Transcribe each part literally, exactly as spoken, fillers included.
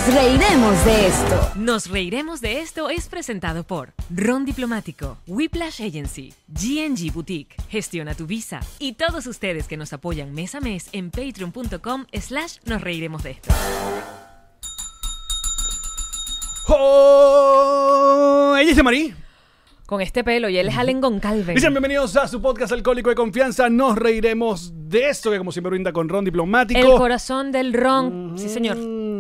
Nos reiremos de esto. Nos reiremos de esto es presentado por Ron Diplomático, Whiplash Agency, G N G Boutique, Gestiona tu Visa y todos ustedes que nos apoyan mes a mes en patreon.com slash nos reiremos de esto. ¡Oh! Ella es Marí. Con este pelo y él es Allen Goncalves. Y sean bienvenidos a su podcast alcohólico de confianza. Nos reiremos de esto, que como siempre brinda con Ron Diplomático. El corazón del ron. Mm. Sí, señor.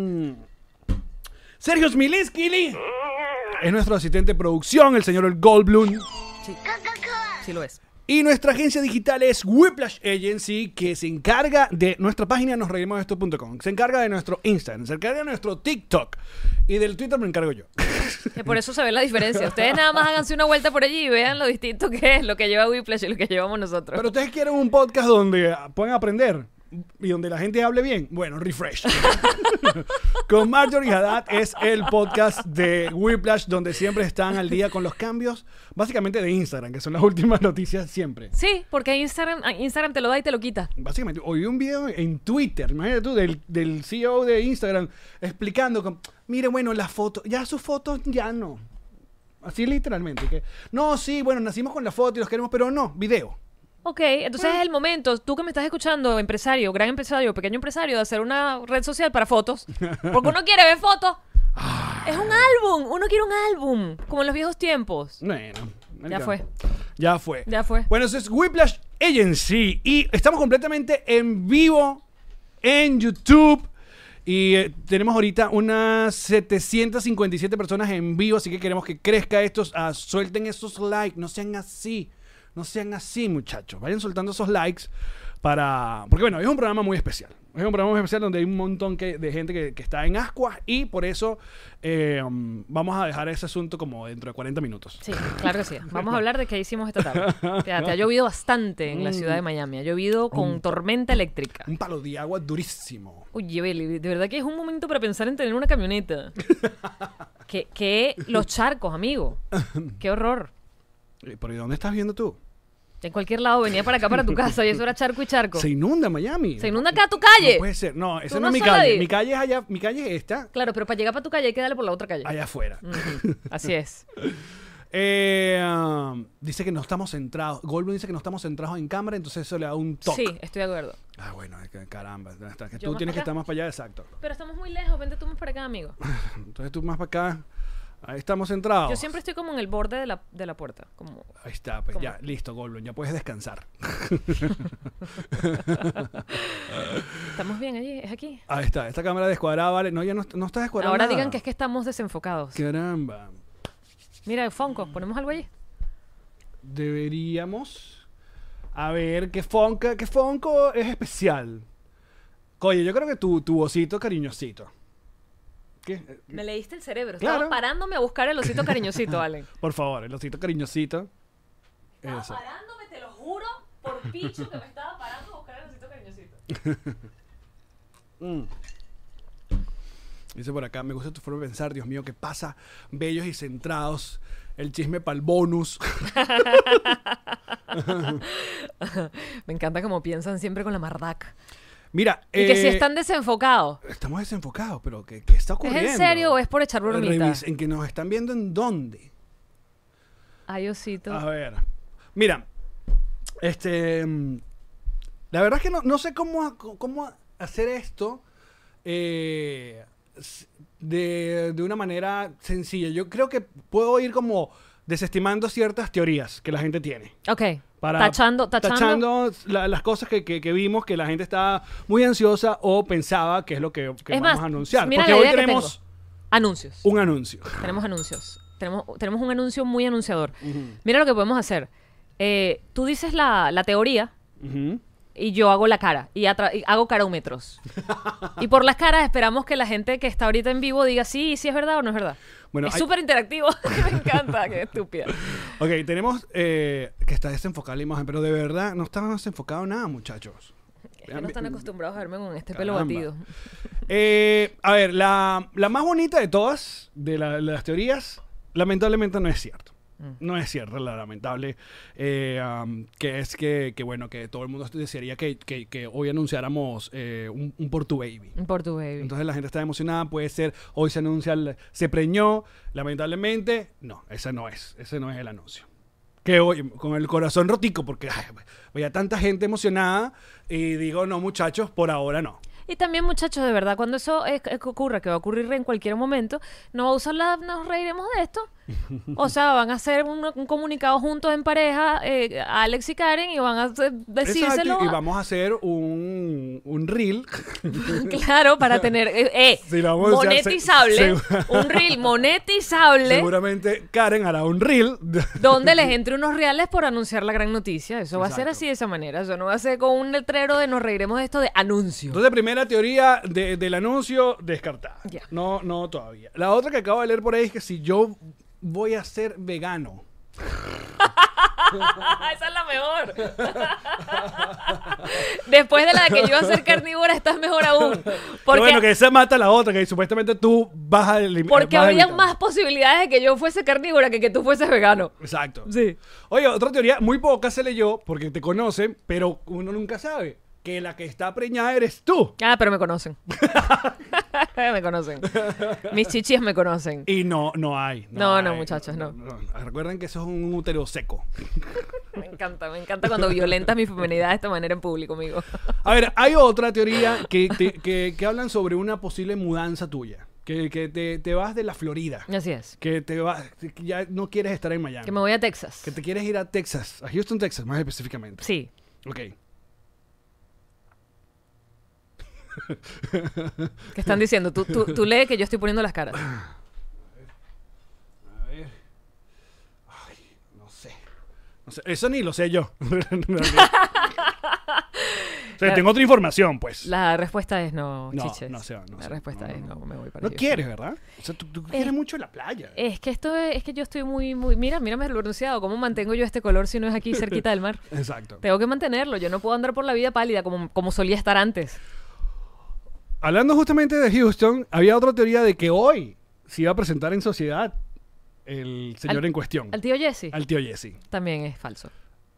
Sergio Smilinski es nuestro asistente de producción, el señor Goldblum. Sí. Sí lo es. Y nuestra agencia digital es Whiplash Agency, que se encarga de nuestra página nos reiremos de esto punto com. Se encarga de nuestro Instagram, se encarga de nuestro TikTok. Y del Twitter me encargo yo. Que por eso se ve la diferencia. Ustedes nada más háganse una vuelta por allí y vean lo distinto que es lo que lleva Whiplash y lo que llevamos nosotros. Pero ustedes quieren un podcast donde puedan aprender y donde la gente hable bien. Bueno, Refresh. Con Marjorie Haddad es el podcast de Whiplash, donde siempre están al día con los cambios, básicamente de Instagram, que son las últimas noticias siempre. Sí, porque Instagram, Instagram te lo da y te lo quita. Básicamente, hoy vi un video en Twitter, imagínate tú, del, del C E O de Instagram, explicando, que, mire, bueno, las fotos, ya sus fotos ya no. Así literalmente. Que, no, sí, bueno, nacimos con la foto y los queremos, pero no, video. Ok, entonces es el momento, tú que me estás escuchando, empresario, gran empresario, pequeño empresario, de hacer una red social para fotos. Porque uno quiere ver fotos. Es un álbum, uno quiere un álbum, como en los viejos tiempos. Bueno. Ya fue. Ya fue. Ya fue. Bueno, eso es Whiplash Agency y estamos completamente en vivo en YouTube. Y eh, tenemos ahorita unas setecientas cincuenta y siete personas en vivo, así que queremos que crezca esto. Uh, suelten esos likes, no sean así. No sean así, muchachos. Vayan soltando esos likes para... Porque, bueno, es un programa muy especial. Es un programa muy especial donde hay un montón que, de gente que, que está en ascuas y por eso eh, um, vamos a dejar ese asunto como dentro de cuarenta minutos. Sí, claro que sí. Vamos a hablar de qué hicimos esta tarde. Te, te ha llovido bastante en la ciudad de Miami. Ha llovido con un, tormenta eléctrica. Un palo de agua durísimo. Oye, Beli, de verdad que es un momento para pensar en tener una camioneta. que, que los charcos, amigo. Qué horror. ¿Por dónde estás viendo tú? En cualquier lado, venía para acá, para tu casa, y eso era charco y charco. Se inunda Miami. Se inunda acá a tu calle. No puede ser. No, esa no, no es mi sabes. calle. Mi calle es allá, mi calle es esta. Claro, pero para llegar para tu calle hay que darle por la otra calle. Allá afuera. Uh-huh. Así es. eh, um, dice que no estamos centrados. Goldblum dice que no estamos centrados en cámara, entonces eso le da un toque. Sí, estoy de acuerdo. Ah, bueno, caramba. Que Yo tú tienes que acá. estar más para allá, exacto. Pero estamos muy lejos, vente tú más para acá, amigo. Entonces tú más para acá. Ahí estamos centrados. Yo siempre estoy como en el borde de la, de la puerta. Como... Ahí está, pues ¿Cómo? ya, listo, Goldblum, ya puedes descansar. ¿Estamos bien allí? ¿Es aquí? Ahí está, esta cámara descuadrada, vale. No, ya no, no está descuadrada. Ahora nada. digan que es que estamos desenfocados. Caramba. Mira, Fonco, ¿ponemos algo allí? Deberíamos. A ver, ¿qué Fonco, qué Fonco es especial? Oye, yo creo que tu, tu osito cariñosito. ¿Qué? Me leíste el cerebro. Claro. Estaba parándome a buscar el osito cariñosito, Allen. Por favor, el osito cariñosito. Estaba Eso. parándome, te lo juro, por picho que me estaba parando a buscar el osito cariñosito. mm. Dice por acá, me gusta tu forma de pensar, Dios mío, ¿qué pasa? Bellos y centrados. El chisme pa'l bonus. Me encanta cómo piensan siempre con la mardac. Mira, Y que eh, si están desenfocados. estamos desenfocados, pero ¿qué, qué está ocurriendo? ¿Es en serio o es por echar bromita? Revis- ¿En que nos están viendo en dónde? Ay, osito. A ver. Mira, este... mm, la verdad es que no, no sé cómo, cómo hacer esto eh, de, de una manera sencilla. Yo creo que puedo ir como desestimando ciertas teorías que la gente tiene. Ok. Para, tachando, tachando. tachando la- las cosas que, que, que vimos que la gente estaba muy ansiosa o pensaba que es lo que, que Es vamos más, a anunciar. mira Porque la hoy idea que tenemos tengo. Anuncios. un anuncio. Tenemos anuncios. Tenemos, tenemos un anuncio muy anunciador. Ujú. Mira lo que podemos hacer. Eh, tú dices la, la teoría Ujú. y yo hago la cara. Y, atra- y hago carómetros. Y por las caras esperamos que la gente que está ahorita en vivo diga sí, sí es verdad o no es verdad. Bueno, es hay- súper interactivo. Me encanta. Qué estúpida. Ok, tenemos eh, que está desenfocada la imagen, pero de verdad no está desenfocado nada, muchachos. Es que no están acostumbrados a verme con este pelo Caramba. batido. Eh, a ver, la, la más bonita de todas, de, la- de las teorías, lamentablemente no es cierto. No es cierto, la lamentable. Eh, um, que es que, que, bueno, que todo el mundo desearía que, que, que hoy anunciáramos eh, un, un Por Tu Baby. Un Por Tu Baby. Entonces la gente está emocionada, puede ser, hoy se anuncia, el- se preñó, lamentablemente, no, ese no es, ese no es el anuncio. Que hoy, con el corazón rotico, porque ay, veía tanta gente emocionada y digo, no muchachos, por ahora no. Y también, muchachos, de verdad, cuando eso es- es que ocurra, que va a ocurrir en cualquier momento, no va a usar la nos reiremos de esto. O sea, van a hacer un, un comunicado juntos en pareja, eh, Alex y Karen, y van a hacer- decírselo. Exacto, y a- vamos a hacer un, un reel. Claro, para tener. Eh, eh, Sí, lo vamos a hacer, monetizable. se- se- Un reel monetizable. Seguramente Karen hará un reel. Donde les entre unos reales por anunciar la gran noticia. Eso va a ser Exacto. así de esa manera. Eso no va a ser con un letrero de nos reiremos de esto de anuncio. Entonces, primera teoría de- del anuncio descartada. Ya. No, no todavía. La otra que acabo de leer por ahí es que si yo voy a ser vegano. Esa es la mejor. Después de la de que yo iba a ser carnívora, estás mejor aún. Porque, Porque, bueno, que esa mata a la otra, que supuestamente tú vas a eliminar. porque habría más posibilidades de que yo fuese carnívora que que tú fueses vegano. Exacto. Sí. Oye, otra teoría, muy poca se leyó porque te conocen, pero uno nunca sabe que la que está preñada eres tú. Ah, pero me conocen. Me conocen. Mis chichis me conocen. Y no, no hay. No, no, hay. muchachos, no. Recuerden que eso es un útero seco. Me encanta, me encanta cuando violentas mi feminidad de esta manera en público, amigo. A ver, hay otra teoría que, te- que, que hablan sobre una posible mudanza tuya. Que, que te, te vas de la Florida. Así es. Que te vas, que ya no quieres estar en Miami. Que me voy a Texas. Que te quieres ir a Texas, a Houston, Texas, más específicamente. Sí. Ok. ¿Qué están diciendo? Tú, tú, tú lee que yo estoy poniendo las caras. A ver. Ay, no sé. No sé. Eso ni lo sé yo. O sea, tengo otra información, pues. La respuesta es no, No, chiches. no se va, no La se va. respuesta No, es no, no, no. me voy para No Houston. quieres, ¿verdad? O sea, tú, tú quieres Eh, mucho la playa. Es que esto es, es que yo estoy muy, muy... Mira, mírame el bronceado. ¿Cómo mantengo yo este color si no es aquí cerquita del mar? Exacto. Tengo que mantenerlo. Yo no puedo andar por la vida pálida como, como solía estar antes. Hablando justamente de Houston, había otra teoría de que hoy se iba a presentar en sociedad el señor Al- en cuestión. Al tío Jesse Al tío Jesse. también es falso.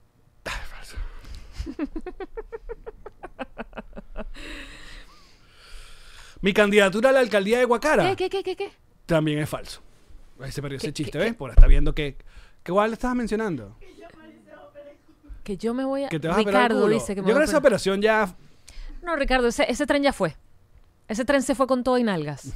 Mi candidatura a la alcaldía de Guacara ¿Qué, qué, qué, qué, qué? también es falso. Ahí se perdió ese ¿Qué- chiste, qué- ¿ves? qué? Por estar viendo que... ¿Qué igual le estabas mencionando? Que yo me voy a... Que te vas a operar el Ricardo culo. dice que me Yo voy creo a que esa operar. operación ya... No, Ricardo, ese, ese tren ya fue. Ese tren se fue con todo y nalgas.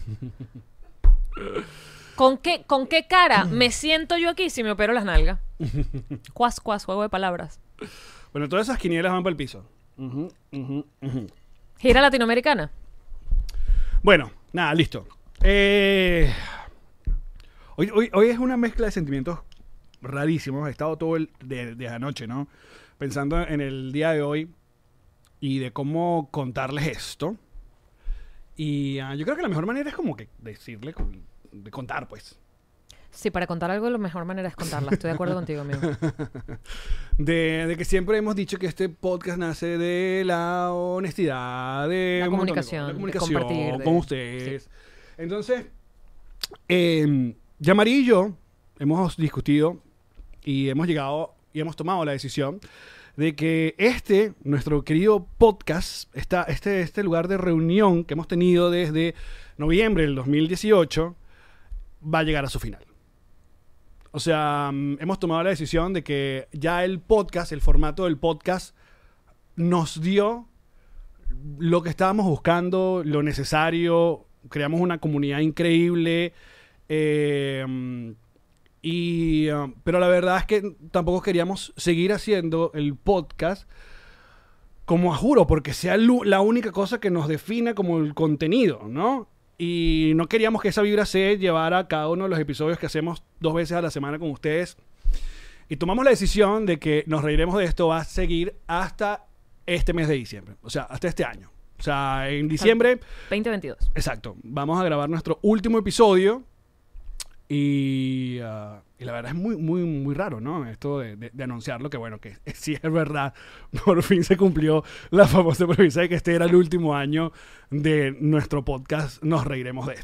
¿Con qué, ¿Con qué cara me siento yo aquí si me opero las nalgas? Cuas, cuas, juego de palabras. Bueno, todas esas quinielas van para el piso. Ujú, ujú, ujú. Gira latinoamericana. Bueno, nada, listo. Eh, hoy, hoy, hoy es una mezcla de sentimientos rarísimos. He estado todo el de, de anoche, ¿no? Pensando en el día de hoy y de cómo contarles esto. Y ah, yo creo que la mejor manera es como que decirle, con- de contar, pues. Sí, para contar algo, la mejor manera es contarla. Estoy de acuerdo contigo, amigo. De, de que siempre hemos dicho que este podcast nace de la honestidad, de La un montón de comunicación, cosas, la de comunicación compartir, de- con ustedes. Entonces, eh, Yamari y yo hemos discutido y hemos llegado y hemos tomado la decisión de que este, nuestro querido podcast, esta, este, este lugar de reunión que hemos tenido desde noviembre del dos mil dieciocho, va a llegar a su final. O sea, mm, hemos tomado la decisión de que ya el podcast, el formato del podcast, nos dio lo que estábamos buscando, lo necesario. Creamos una comunidad increíble. eh, mm, y, ah, pero la verdad es que tampoco queríamos seguir haciendo el podcast como a juro, porque sea lu- la única cosa que nos defina como el contenido, ¿no? Y no queríamos que esa vibra se llevara a cada uno de los episodios que hacemos dos veces a la semana con ustedes. Y tomamos la decisión de que Nos Reiremos de Esto va a seguir hasta este mes de diciembre. O sea, hasta este año. O sea, en diciembre, veinte veintidós. exacto, vamos a grabar nuestro último episodio. Y, ah, y la verdad es muy, muy, muy raro, ¿no? Esto de, de- de anunciarlo, que bueno, que sí es verdad. Por fin se cumplió la famosa premisa de que este era el último año de nuestro podcast Nos Reiremos de Esto.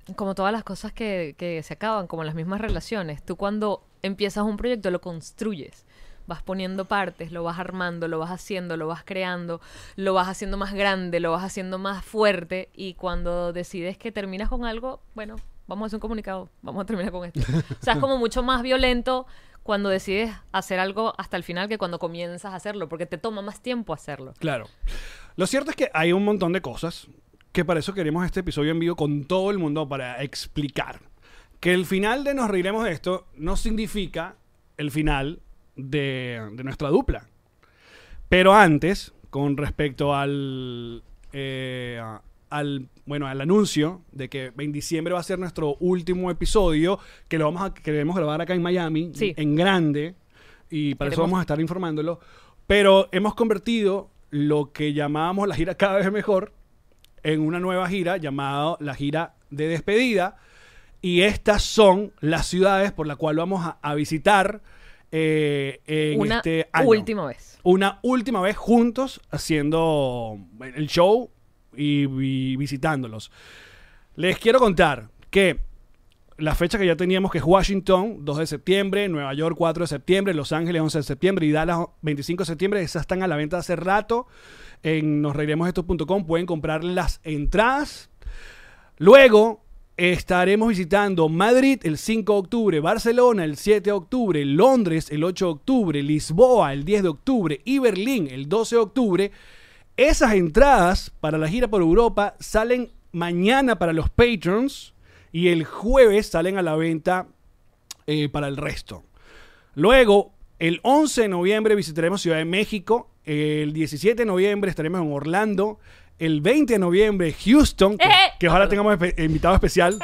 Como todas las cosas que, que se acaban, como las mismas relaciones. Tú cuando empiezas un proyecto lo construyes. Vas poniendo partes, lo vas armando, lo vas haciendo, lo vas creando, lo vas haciendo más grande, lo vas haciendo más fuerte. Y cuando decides que terminas con algo, bueno, vamos a hacer un comunicado, vamos a terminar con esto. O sea, es como mucho más violento cuando decides hacer algo hasta el final que cuando comienzas a hacerlo, porque te toma más tiempo hacerlo. Claro. Lo cierto es que hay un montón de cosas que para eso queremos este episodio en vivo con todo el mundo para explicar que el final de Nos Reiremos de Esto no significa el final de, de nuestra dupla. Pero antes, con respecto al, eh, al, bueno, al anuncio de que en diciembre va a ser nuestro último episodio, que lo vamos a queremos grabar acá en Miami, Sí. en grande, y para eso Queremos- vamos a estar informándolo. Pero hemos convertido lo que llamábamos la gira Cada Vez Mejor en una nueva gira llamada la gira de despedida, y estas son las ciudades por las cuales vamos a, a visitar eh, en Una este año. última vez. Una última vez juntos haciendo el show y, y visitándolos. Les quiero contar que la fecha que ya teníamos, que es Washington, dos de septiembre, Nueva York, cuatro de septiembre, Los Ángeles, once de septiembre y Dallas, veinticinco de septiembre, esas están a la venta hace rato. En nos reiremos esto punto com pueden comprar las entradas. Luego estaremos visitando Madrid el cinco de octubre, Barcelona el siete de octubre, Londres el ocho de octubre, Lisboa el diez de octubre y Berlín el doce de octubre. Esas entradas para la gira por Europa salen mañana para los Patrons y el jueves salen a la venta eh, para el resto. Luego, el once de noviembre visitaremos Ciudad de México. El diecisiete de noviembre estaremos en Orlando. El veinte de noviembre, Houston, que, ¡Eh! que ojalá tengamos espe- invitado especial.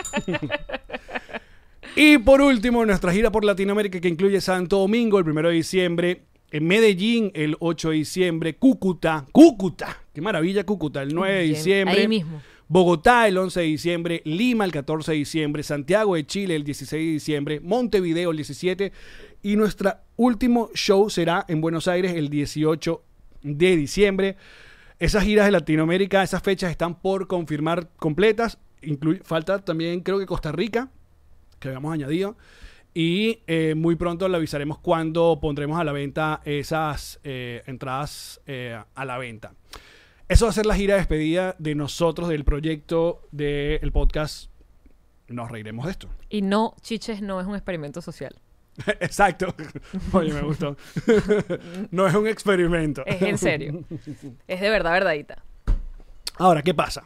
Y por último, nuestra gira por Latinoamérica, que incluye Santo Domingo el primero de diciembre, en Medellín el ocho de diciembre, Cúcuta, Cúcuta, qué maravilla Cúcuta, el nueve de Bien, diciembre. ahí mismo. Bogotá el once de diciembre, Lima el catorce de diciembre, Santiago de Chile el dieciséis de diciembre, Montevideo el diecisiete y nuestro último show será en Buenos Aires el dieciocho de diciembre. Esas giras de Latinoamérica, esas fechas están por confirmar completas. Incluye, falta también creo que Costa Rica, que habíamos añadido. Y eh, muy pronto le avisaremos cuando pondremos a la venta esas eh, entradas eh, a la venta. Eso va a ser la gira de despedida de nosotros, del proyecto del podcast Nos Reiremos de Esto. Y no, Chiches no es un experimento social. Exacto. Oye, me gustó. No es un experimento. Es en serio. Es de verdad, verdadita. Ahora, ¿qué pasa?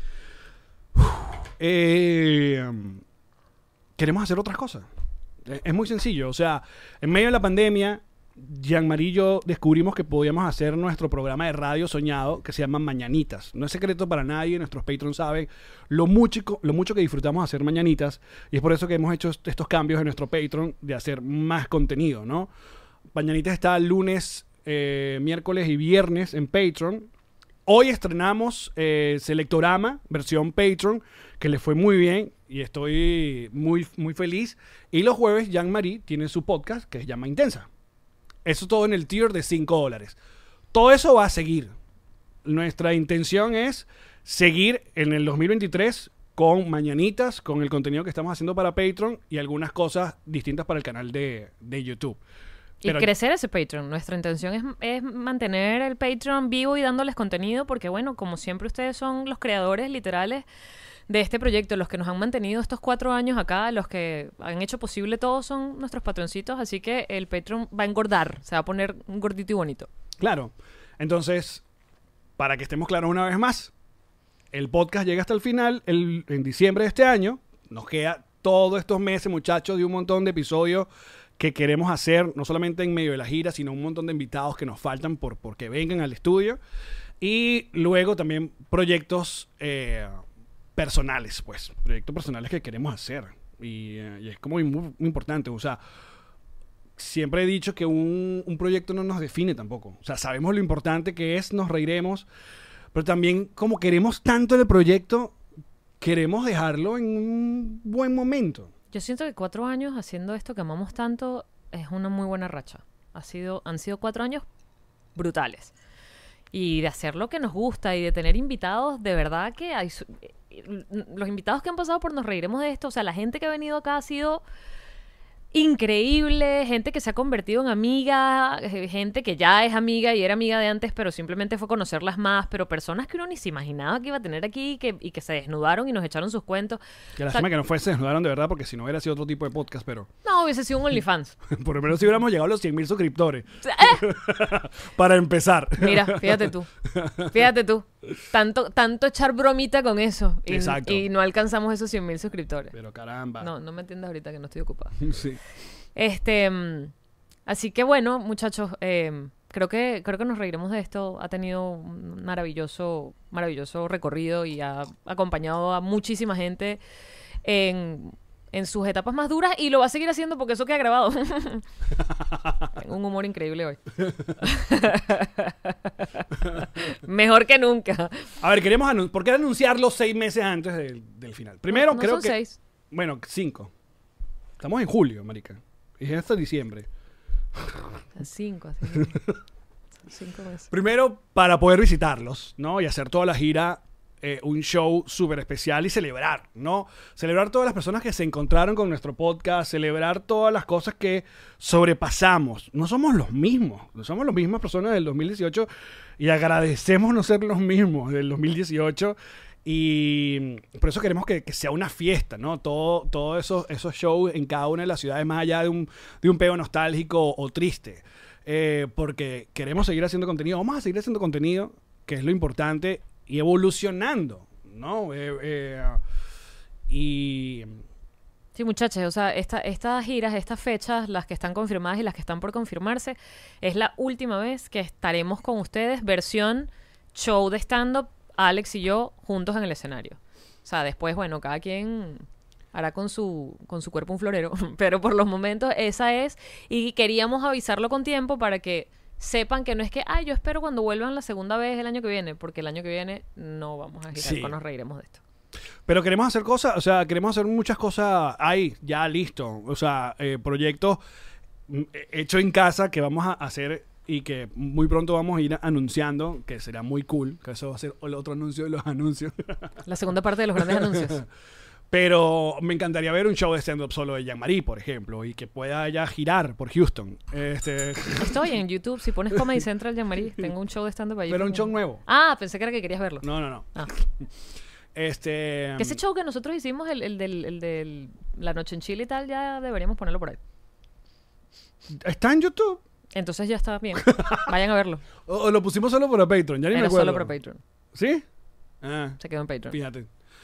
Eh, queremos hacer otras cosas. Es es muy sencillo. O sea, en medio de la pandemia, Jean-Marie y yo descubrimos que podíamos hacer nuestro programa de radio soñado que se llama Mañanitas. No es secreto para nadie, nuestros patrons saben lo mucho, lo mucho que disfrutamos hacer Mañanitas, y es por eso que hemos hecho est- estos cambios en nuestro Patreon de hacer más contenido, ¿no? Mañanitas está lunes, eh, miércoles y viernes en Patreon. Hoy estrenamos eh, Selectorama, versión Patreon, que le fue muy bien y estoy muy, muy feliz. Y los jueves Jean-Marie tiene su podcast que se llama Intensa. Eso todo en el tier de cinco dólares. Todo eso va a seguir. Nuestra intención es seguir en el dos mil veintitrés con Mañanitas, con el contenido que estamos haciendo para Patreon y algunas cosas distintas para el canal de, de YouTube. Y Pero- crecer ese Patreon. Nuestra intención es, es mantener el Patreon vivo y dándoles contenido porque, bueno, como siempre ustedes son los creadores literales de este proyecto, los que nos han mantenido estos cuatro años acá, los que han hecho posible todo son nuestros patroncitos, así que el Patreon va a engordar, se va a poner gordito y bonito. Claro. Entonces, para que estemos claros una vez más, el podcast llega hasta el final, el, en diciembre de este año. Nos queda todos estos meses, muchachos, de un montón de episodios que queremos hacer, no solamente en medio de la gira, sino un montón de invitados que nos faltan por, por que vengan al estudio. Y luego también proyectos eh, personales, pues, proyectos personales que queremos hacer. Y, eh, y es como muy, muy importante, o sea, siempre he dicho que un, un proyecto no nos define tampoco. O sea, sabemos lo importante que es, nos reiremos, pero también como queremos tanto el proyecto, queremos dejarlo en un buen momento. Yo siento que cuatro años haciendo esto que amamos tanto es una muy buena racha. Ha sido, han sido cuatro años brutales. Y de hacer lo que nos gusta y de tener invitados, de verdad que hay, los invitados que han pasado por Nos Reiremos de Esto, o sea, la gente que ha venido acá ha sido increíble, gente que se ha convertido en amiga, gente que ya es amiga y era amiga de antes, pero simplemente fue conocerlas más, pero personas que uno ni se imaginaba que iba a tener aquí y que, y que se desnudaron y nos echaron sus cuentos. Que lástima, o sea, que no fuese, se desnudaron de verdad, porque si no hubiera sido otro tipo de podcast, pero... No, hubiese sido un OnlyFans. Por lo menos si hubiéramos llegado a los cien mil suscriptores. ¿Eh? Para empezar. Mira, fíjate tú. Fíjate tú. Tanto, tanto echar bromita con eso. Y, Exacto. Y no alcanzamos esos cien mil suscriptores. Pero caramba. No, no me entiendas ahorita que no estoy ocupada. Sí. Este, así que bueno, muchachos, eh, creo que creo que nos reiremos de esto. Ha tenido un maravilloso, maravilloso recorrido y ha acompañado a muchísima gente en, en sus etapas más duras y lo va a seguir haciendo porque eso queda grabado. Tengo un humor increíble hoy. Mejor que nunca. A ver, queremos anun- ¿por qué anunciarlo seis meses antes del, del final? Primero, No, no creo son que... seis. Bueno, cinco. Estamos en julio, marica. Y es hasta diciembre. Son cinco, así que- son cinco meses. Primero, para poder visitarlos, ¿no? Y hacer toda la gira, eh, un show súper especial y celebrar, ¿no? Celebrar todas las personas que se encontraron con nuestro podcast, celebrar todas las cosas que sobrepasamos. No somos los mismos, no somos las mismas personas del dos mil dieciocho y agradecemos no ser los mismos del dos mil dieciocho. Y por eso queremos que, que sea una fiesta, ¿no? Todo, todo esos, esos shows en cada una de las ciudades, más allá de un, de un peo nostálgico o triste. Eh, porque queremos seguir haciendo contenido. Vamos a seguir haciendo contenido, que es lo importante, y evolucionando, ¿no? Eh, eh, y... Sí, muchachos, o sea, esta, estas giras, estas fechas, las que están confirmadas y las que están por confirmarse, es la última vez que estaremos con ustedes, versión show de stand-up, Alex y yo juntos en el escenario. O sea, después, bueno, cada quien hará con su, con su cuerpo un florero, pero por los momentos esa es, y queríamos avisarlo con tiempo para que sepan que no es que, ay, yo espero cuando vuelvan la segunda vez el año que viene, porque el año que viene no vamos a girar, Sí. cuando nos reiremos de esto. Pero queremos hacer cosas, o sea, queremos hacer muchas cosas ahí, ya listo. O sea, eh, proyectos mm, hechos en casa que vamos a hacer y que muy pronto vamos a ir anunciando, que será muy cool, que eso va a ser el otro anuncio de los anuncios. La segunda parte de los grandes anuncios. Pero me encantaría ver un show de stand-up solo de Jean-Marie, por ejemplo, y que pueda ya girar por Houston. Este, Estoy en YouTube, si pones Comedy Central, Jean-Marie, tengo un show de stand-up allí. pero un show nuevo. Ah, pensé que era que querías verlo. No, no, no. Ah. Este, Que ese show que nosotros hicimos, el, el del el del La Noche en Chile y tal, ya deberíamos ponerlo por ahí. ¿está en YouTube? Entonces ya está bien. Vayan a verlo. ¿O, o lo pusimos solo para Patreon? Ya ni me Era acuerdo. solo para Patreon. ¿Sí? Ah. Se quedó en Patreon. Fíjate.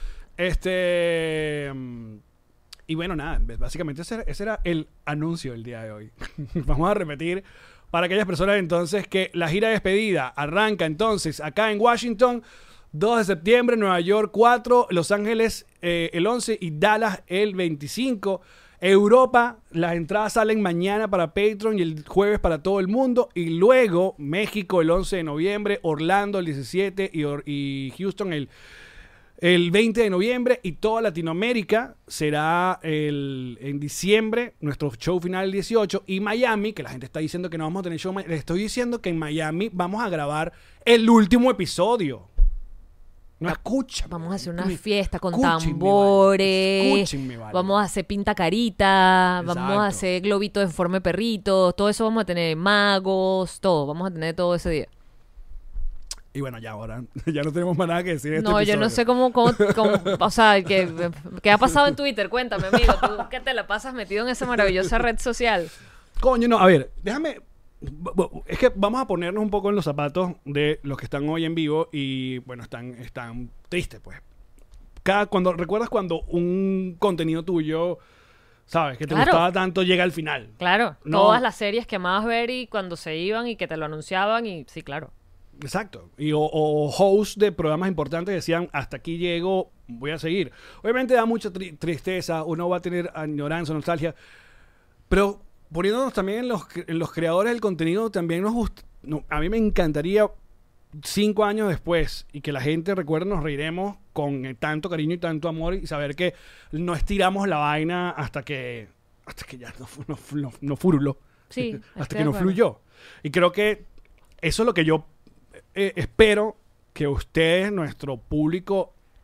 Este. mm, Y bueno, nada, básicamente ese era, ese era el anuncio del día de hoy. Vamos a repetir para aquellas personas entonces que la gira de despedida arranca entonces acá en Washington, dos de septiembre, Nueva York cuatro, Los Ángeles eh, el once y Dallas el veinticinco. Europa, las entradas salen mañana para Patreon y el jueves para todo el mundo. Y luego México el once de noviembre, Orlando el diecisiete y, Or- y Houston el, el veinte de noviembre. Y toda Latinoamérica será el, en diciembre, nuestro show final el dieciocho. Y Miami, que la gente está diciendo que no vamos a tener show. ma- Les estoy diciendo que en Miami vamos a grabar el último episodio. No escuchan. Vamos a hacer una fiesta con Escúchenme, tambores. vale. Escúchenme, vale. Vamos a hacer pinta carita. Vamos Exacto. a hacer globitos en forma de perrito. Todo eso vamos a tener magos, todo. Vamos a tener todo ese día. Y bueno, ya ahora ya no tenemos más nada que decir. en este No, yo no episodio. sé cómo, cómo, cómo- o sea, ¿qué, qué ha pasado en Twitter? Cuéntame, amigo, tú que te la pasas metido en esa maravillosa red social. Coño, no, a ver, déjame. Es que vamos a ponernos un poco en los zapatos de los que están hoy en vivo y, bueno, están, están tristes, pues. Cada, cuando, ¿recuerdas cuando un contenido tuyo, sabes, que te Claro. gustaba tanto, llega al final? Claro, No. todas las series que amabas ver y cuando se iban y que te lo anunciaban y sí, claro. Exacto. Y, o, o hosts de programas importantes decían, hasta aquí llego, voy a seguir. Obviamente da mucha tri- tristeza, uno va a tener añoranza, nostalgia, pero poniéndonos también en los, cre- en los creadores del contenido, también nos gusta, no, a mí me encantaría cinco años después y que la gente recuerde, nos reiremos con eh, tanto cariño y tanto amor y saber que no estiramos la vaina hasta que hasta que ya no, fu- no, fu- no, no furuló. Sí, Hasta estoy que de no acuerdo. fluyó. Y creo que eso es lo que yo eh, espero que ustedes, nuestro público,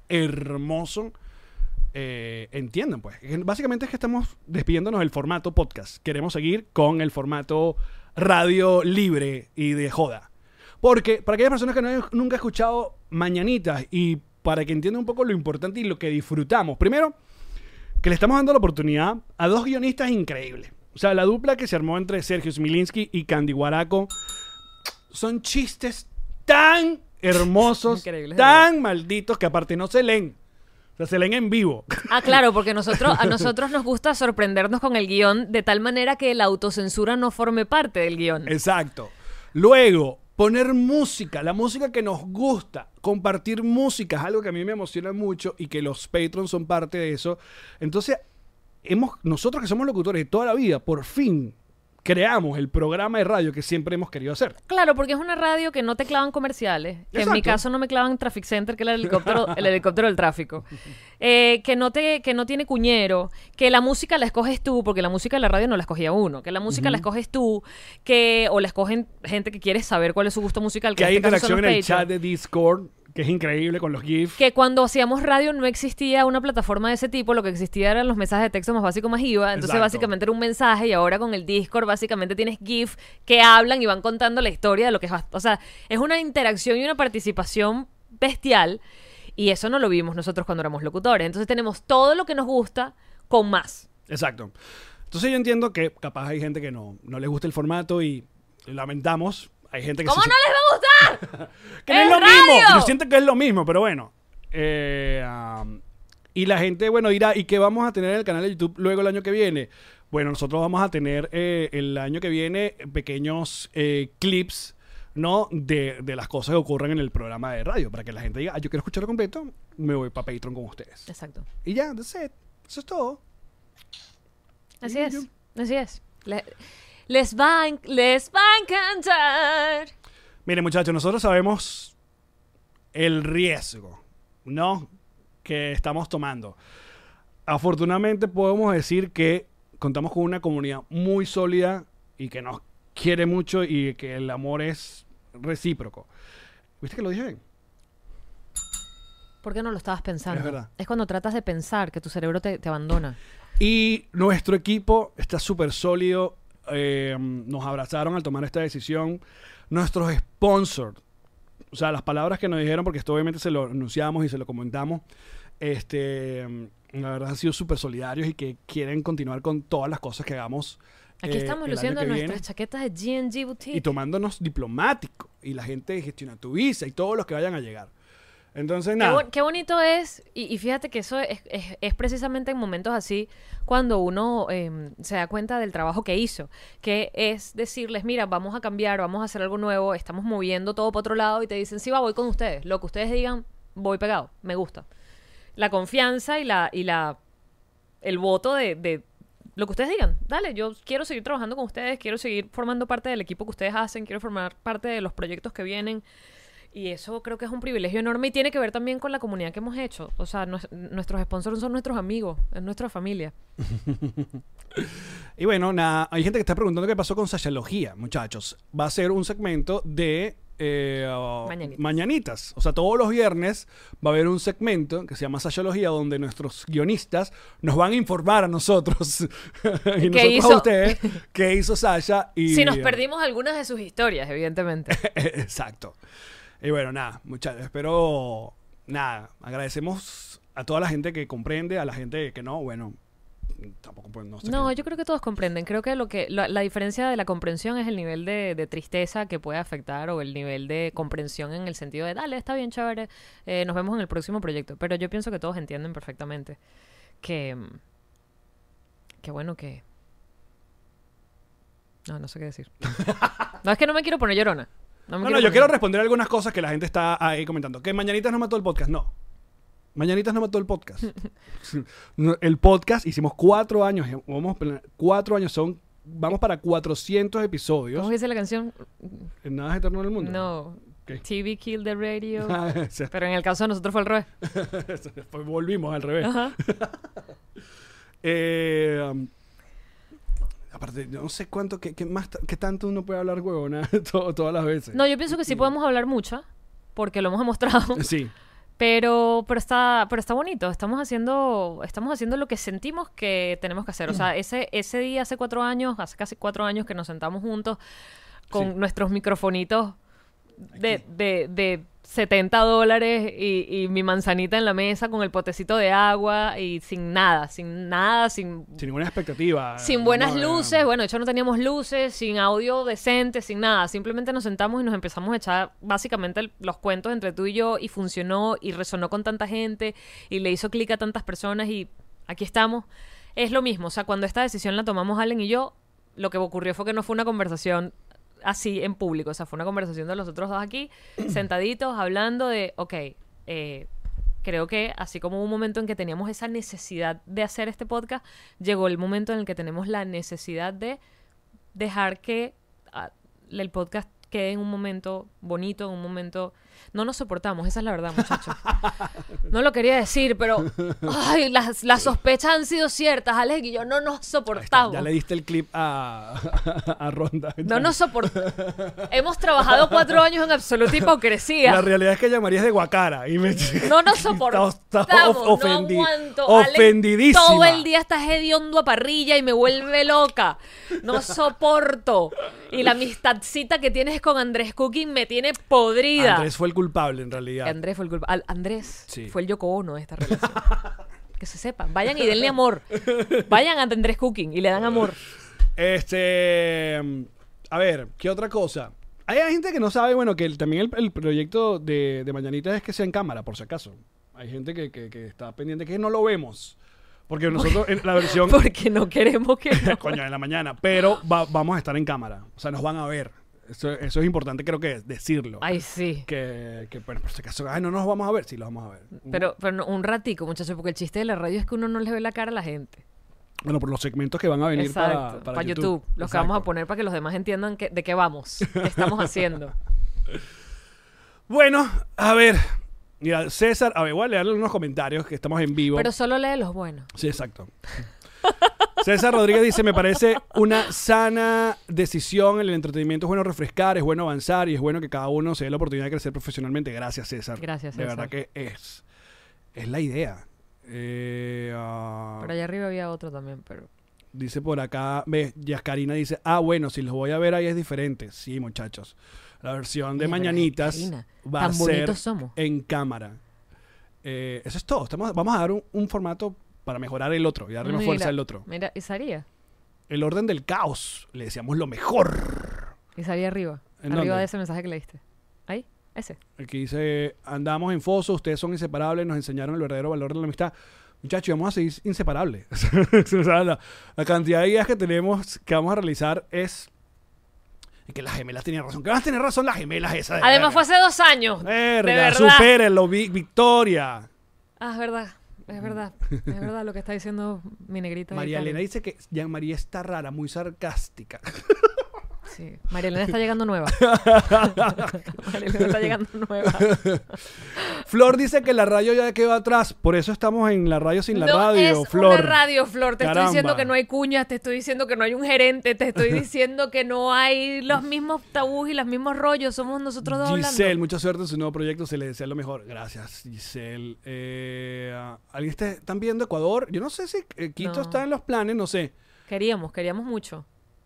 hermoso. Eh, entiendan, pues. Básicamente es que estamos despidiéndonos del formato podcast. Queremos seguir con el formato radio libre y de joda. Porque para aquellas personas que no han nunca escuchado Mañanitas y para que entiendan un poco lo importante y lo que disfrutamos. Primero, que le estamos dando la oportunidad a dos guionistas increíbles. O sea, la dupla que se armó entre Sergio Smilinski y Candy Guaraco son chistes tan hermosos, Increíbles, tan ¿verdad? malditos que aparte no se leen. O sea, se leen en vivo. Ah, claro, porque nosotros, a nosotros nos gusta sorprendernos con el guión de tal manera que la autocensura no forme parte del guión. Exacto. Luego, poner música, la música que nos gusta, compartir música es algo que a mí me emociona mucho y que los Patrons son parte de eso. Entonces, hemos, nosotros que somos locutores de toda la vida, por fin creamos el programa de radio que siempre hemos querido hacer. Claro, porque es una radio que no te clavan comerciales. Que en mi Exacto. caso no me clavan Traffic Center, que es el helicóptero, el helicóptero del tráfico. Eh, que, no te, que no tiene cuñero. Que la música la escoges tú, porque la música de la radio no la escogía uno. Que la música Uh-huh. la escoges tú, que o la escogen gente que quiere saber cuál es su gusto musical. Que en hay este caso son interacción en el los Patreons. chat de Discord, que es increíble con los GIFs. Que cuando hacíamos radio no existía una plataforma de ese tipo, lo que existía eran los mensajes de texto más básico más I V A, entonces Exacto. básicamente era un mensaje y ahora con el Discord básicamente tienes GIF que hablan y van contando la historia de lo que es, o sea, es una interacción y una participación bestial y eso no lo vimos nosotros cuando éramos locutores, entonces tenemos todo lo que nos gusta con más. Exacto. Entonces yo entiendo que capaz hay gente que no, no les gusta el formato y lamentamos. Hay gente que ¿Cómo sí- no les va a gustar? que no es ¡Es lo radio! mismo. Yo siento que es lo mismo, pero bueno. Eh, um, y la gente, bueno, dirá, ¿y qué vamos a tener en el canal de YouTube luego el año que viene? Bueno, nosotros vamos a tener eh, el año que viene pequeños eh, clips, ¿no? De, de las cosas que ocurren en el programa de radio. Para que la gente diga, ah, yo quiero escucharlo completo, me voy para Patreon con ustedes. Exacto. Y ya, that's it. Eso es todo. Así Y es, yo- así es. Le- les, va a, en- les va a encantar. Miren, muchachos, nosotros sabemos el riesgo, ¿no? Que estamos tomando. Afortunadamente podemos decir que contamos con una comunidad muy sólida y que nos quiere mucho y que el amor es recíproco. ¿Viste que lo dije bien? ¿Por qué no lo estabas pensando? Es verdad. Es cuando tratas de pensar que tu cerebro te, te abandona. Y nuestro equipo está súper sólido. Eh, nos abrazaron al tomar esta decisión. Nuestros sponsors, o sea, las palabras que nos dijeron, porque esto obviamente se lo anunciamos y se lo comentamos, este, la verdad han sido súper solidarios y que quieren continuar con todas las cosas que hagamos. Aquí eh, estamos el año luciendo que nuestras viene. chaquetas de G and G Boutique. Y tomándonos diplomático. Y la gente de Gestiona tu Visa y todos los que vayan a llegar. Entonces, Qué, nada. bo- qué bonito es, y, y fíjate que eso es, es- es precisamente en momentos así cuando uno eh, se da cuenta del trabajo que hizo, que es decirles, mira, vamos a cambiar, vamos a hacer algo nuevo, estamos moviendo todo para otro lado y te dicen, sí, va, voy con ustedes, lo que ustedes digan, voy pegado, me gusta. La confianza y la y la el voto de, de lo que ustedes digan, dale, yo quiero seguir trabajando con ustedes, quiero seguir formando parte del equipo que ustedes hacen, quiero formar parte de los proyectos que vienen. Y eso creo que es un privilegio enorme y tiene que ver también con la comunidad que hemos hecho. O sea, nues- nuestros sponsors son nuestros amigos, es nuestra familia. Y bueno, nada, hay gente que está preguntando qué pasó con Sashalogía, muchachos. Va a ser un segmento de eh, uh, Mañanitas. mañanitas. O sea, todos los viernes va a haber un segmento que se llama Sashalogía, donde nuestros guionistas nos van a informar a nosotros y nosotros hizo? a ustedes qué hizo Sasha. Y, Si nos perdimos algunas de sus historias, evidentemente. Exacto. Y bueno, nada, muchachos, espero, nada, agradecemos a toda la gente que comprende, a la gente que no, bueno, tampoco pues no sé. No, qué- yo creo que todos comprenden. Creo que lo que la, la diferencia de la comprensión es el nivel de, de tristeza que puede afectar o el nivel de comprensión en el sentido de, dale, está bien, chévere, eh, nos vemos en el próximo proyecto. Pero yo pienso que todos entienden perfectamente que, mm, que bueno, que... No, no sé qué decir. No, es que no me quiero poner llorona. No, me No, no, quiero yo poner- quiero responder algunas cosas que la gente está ahí comentando. Que Mañanitas no mató el podcast, no. Mañanitas no mató el podcast. No, el podcast, hicimos cuatro años, eh, vamos, a plan- cuatro años, son, vamos para cuatrocientos episodios. ¿Cómo dice la canción? Nada es eterno en el mundo. No. ¿Qué? T V Kill the Radio. Ah, ese- Pero en el caso de nosotros fue al revés. Después volvimos al revés. Ajá. Eh, um, aparte, yo no sé cuánto, qué, qué más, qué tanto uno puede hablar huevona to- todas las veces. No, yo pienso que sí podemos hablar mucho, porque lo hemos demostrado. Sí. Pero, pero está, pero está bonito. Estamos haciendo, estamos haciendo lo que sentimos que tenemos que hacer. O sea, ese, ese día hace cuatro años, hace casi cuatro años que nos sentamos juntos con Sí. nuestros microfonitos de, de, de setenta dólares y, y mi manzanita en la mesa con el potecito de agua y sin nada, sin nada, sin, Sin ninguna expectativa. sin buenas No, luces. Bueno, de hecho no teníamos luces, sin audio decente, sin nada. Simplemente nos sentamos y nos empezamos a echar básicamente el- los cuentos entre tú y yo y funcionó y resonó con tanta gente y le hizo clic a tantas personas y aquí estamos. Es lo mismo, o sea, cuando esta decisión la tomamos Allen y yo, lo que ocurrió fue que no fue una conversación así en público, o sea, fue una conversación de los otros dos aquí, sentaditos, hablando de, ok, eh, creo que así como hubo un momento en que teníamos esa necesidad de hacer este podcast, llegó el momento en el que tenemos la necesidad de dejar que ah, el podcast quede en un momento bonito, en un momento... No nos soportamos, esa es la verdad, muchachos. No lo quería decir, pero ay, las, las sospechas han sido ciertas, Alex y yo no nos Ahí está, soportamos. ya le diste el clip a, a Ronda. No nos soportamos. Hemos trabajado cuatro años en absoluta hipocresía. La realidad es que ella María es de Guacara. Y me... No nos soportamos. Está- está of- no ofendi- aguanto. Alex ofendidísima. todo el día está hediondo a parrilla y me vuelve loca. No soporto. Y la amistadcita que tienes con Andrés Cooking me tiene podrida. Andrés fue el culpable, en realidad. Andrés fue el culpa- Al- Andrés Sí. fue el Yoko Ono de esta relación. Que se sepa. Vayan y denle amor. Vayan a Andrés Cooking y le dan amor. Este. A ver, ¿qué otra cosa? Hay gente que no sabe, bueno, que el- también el, el proyecto de, de Mañanita es que sea en cámara, por si acaso. Hay gente que, que- que está pendiente que no lo vemos. Porque nosotros en la versión. Porque no queremos que... no- Coño, en la mañana. Pero va- vamos a estar en cámara. O sea, nos van a ver. Eso, eso es importante, creo que decirlo. Ay, sí. Que, que bueno, por si acaso, ay, no nos vamos a ver. Sí, los vamos a ver. Pero, pero no, un ratico, muchachos, porque el chiste de la radio es que uno no le ve la cara a la gente. Bueno, por los segmentos que van a venir Exacto, para, para, para YouTube. Los que Exacto. vamos a poner para que los demás entiendan que- de qué vamos, qué estamos haciendo. Bueno, a ver. Mira, César, a ver, voy a leerle unos comentarios que estamos en vivo. Pero solo lee los buenos. Sí, exacto. César Rodríguez dice, me parece una sana decisión. El entretenimiento es bueno refrescar, es bueno avanzar y es bueno que cada uno se dé la oportunidad de crecer profesionalmente. Gracias, César. Gracias, De César. verdad que es, es la idea. Eh, ah, Por allá arriba había otro también, pero... dice por acá, ve, Yascarina dice, ah, bueno, si los voy a ver ahí es diferente. Sí, muchachos. La versión de Oye, pero Mañanitas Yascarina, va a tan ser bonitos somos. en cámara. Eh, eso es todo. Estamos, vamos a dar un, un formato para mejorar el otro y darle más Mira, fuerza al otro. Mira, y salía. El orden del caos. Le decíamos lo mejor. Y salía arriba. ¿En Arriba dónde? de ese mensaje que leíste. Ahí, ese. El que dice, andamos en foso, ustedes son inseparables, nos enseñaron el verdadero valor de la amistad. Muchachos, vamos a seguir inseparables. O sea, la, la cantidad de ideas que tenemos, que vamos a realizar es... y que las gemelas tenían razón. Que van a tener razón las gemelas esas. de Además fue verga. hace dos años. Verga, de verdad. supérenlo, vi- Victoria. Ah, es verdad. Es verdad. Es verdad lo que está diciendo mi negrita. María ahí, Elena Cali. dice que Jean María está rara, muy sarcástica. Sí. María Elena está llegando nueva. María Elena está llegando nueva. Flor dice que la radio ya quedó atrás, por eso estamos en la radio sin la no radio, es Flor. una radio, Flor. Te Caramba. estoy diciendo que no hay cuñas, te estoy diciendo que no hay un gerente, te estoy diciendo que no hay los mismos tabús y los mismos rollos. Somos nosotros dos hablando. Giselle, mucha suerte en su nuevo proyecto, se le desea lo mejor. Gracias, Giselle. Eh, ah, ¿Alguien está, están viendo Ecuador? Yo no sé si eh, Quito No. está en los planes, no sé. Queríamos, queríamos mucho.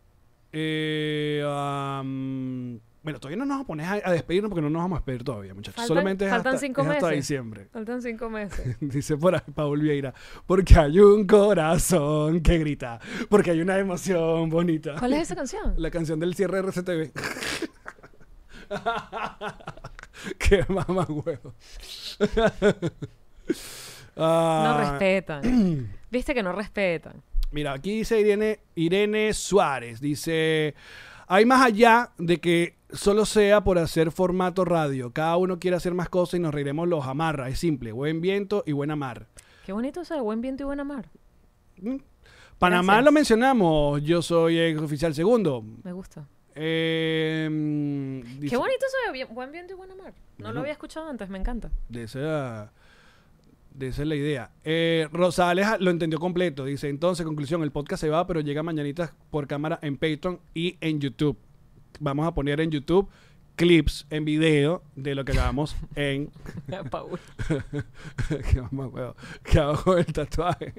Eh, am, bueno, todavía no nos vamos a poner a, a despedirnos porque no nos vamos a despedir todavía, muchachos. Faltan- Solamente es faltan hasta, cinco es hasta meses. diciembre. Faltan cinco meses. Dice por ahí Paul Vieira, porque hay un corazón que grita, porque hay una emoción bonita. ¿Cuál es esa canción? La canción del cierre de R C T V. Qué mamá huevo. No Ah, respetan. Viste que no respetan. Mira, aquí dice Irene, Irene Suárez. Dice, hay más allá de que solo sea por hacer formato radio. Cada uno quiere hacer más cosas y nos reiremos los amarra. Es simple, buen viento y buena mar. Qué bonito eso de buen viento y buena mar. Mm. Panamá Gracias. lo mencionamos. Yo soy ex oficial segundo. Me gusta. Eh, mm, dice- Qué bonito eso de bien- buen viento y buena mar. No Bueno. lo había escuchado antes, me encanta. De esa, de esa es la idea. Eh, Rosales lo entendió completo. Dice, entonces, conclusión, el podcast se va, pero llega mañanitas por cámara en Patreon y en YouTube. Vamos a poner en YouTube clips en video de lo que hagamos en... Paul. Qué mamá, huevo. ¿Qué hago con el tatuaje?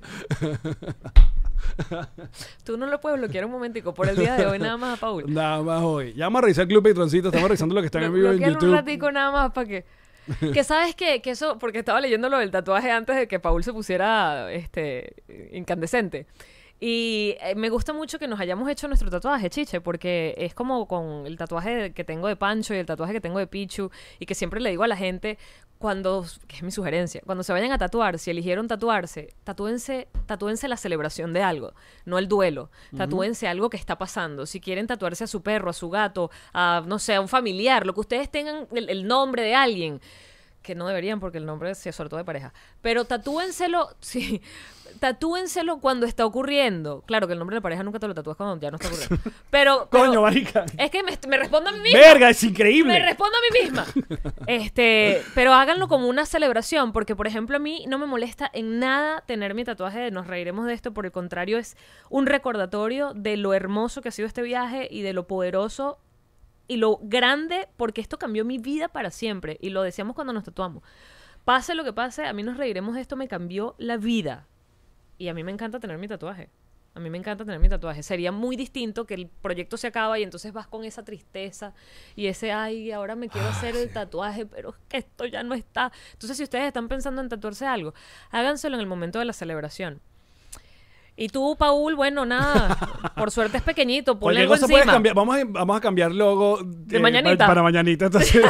Tú no lo puedes bloquear un momentico por el día de hoy nada más a Paul. Nada más hoy. Ya vamos a revisar el Club Patroncito. Estamos revisando lo que están en vivo en Bloquear YouTube. un ratico nada más para que... Que sabes qué? Que eso... Porque estaba leyendo lo del tatuaje antes de que Paul se pusiera este incandescente. Y eh, me gusta mucho que nos hayamos hecho nuestro tatuaje, Chiche, porque es como con el tatuaje que tengo de Pancho y el tatuaje que tengo de Pichu, y que siempre le digo a la gente, cuando, que es mi sugerencia, cuando se vayan a tatuar, si eligieron tatuarse, tatúense, tatúense la celebración de algo, no el duelo. Tatúense uh-huh. algo que está pasando. Si quieren tatuarse a su perro, a su gato, a, no sé, a un familiar, lo que ustedes tengan, el, el nombre de alguien, que no deberían porque el nombre se sobre todo de pareja, pero tatúenselo, sí, tatúenselo cuando está ocurriendo. Claro que el nombre de pareja nunca te lo tatúas cuando ya no está ocurriendo. Pero, pero Coño, marica. Es que me, me respondo a mí misma. Verga, es increíble. Me respondo a mí misma. Este, pero háganlo como una celebración, porque por ejemplo a mí no me molesta en nada tener mi tatuaje de Nos reiremos de esto, por el contrario es un recordatorio de lo hermoso que ha sido este viaje y de lo poderoso y lo grande, porque esto cambió mi vida para siempre. Y lo decíamos cuando nos tatuamos. Pase lo que pase, a mí Nos reiremos de esto me cambió la vida. Y a mí me encanta tener mi tatuaje. A mí me encanta tener mi tatuaje. Sería muy distinto que el proyecto se acaba y entonces vas con esa tristeza y ese, ay, ahora me quiero ah, hacer sí. el tatuaje, pero es que esto ya no está. Entonces, si ustedes están pensando en tatuarse algo, háganselo en el momento de la celebración. Y tú, Paul, bueno, nada, por suerte es pequeñito, ponle algo encima. Cambiar, vamos, a, vamos a cambiar logo de eh, mañanita. Para, para mañanita, entonces.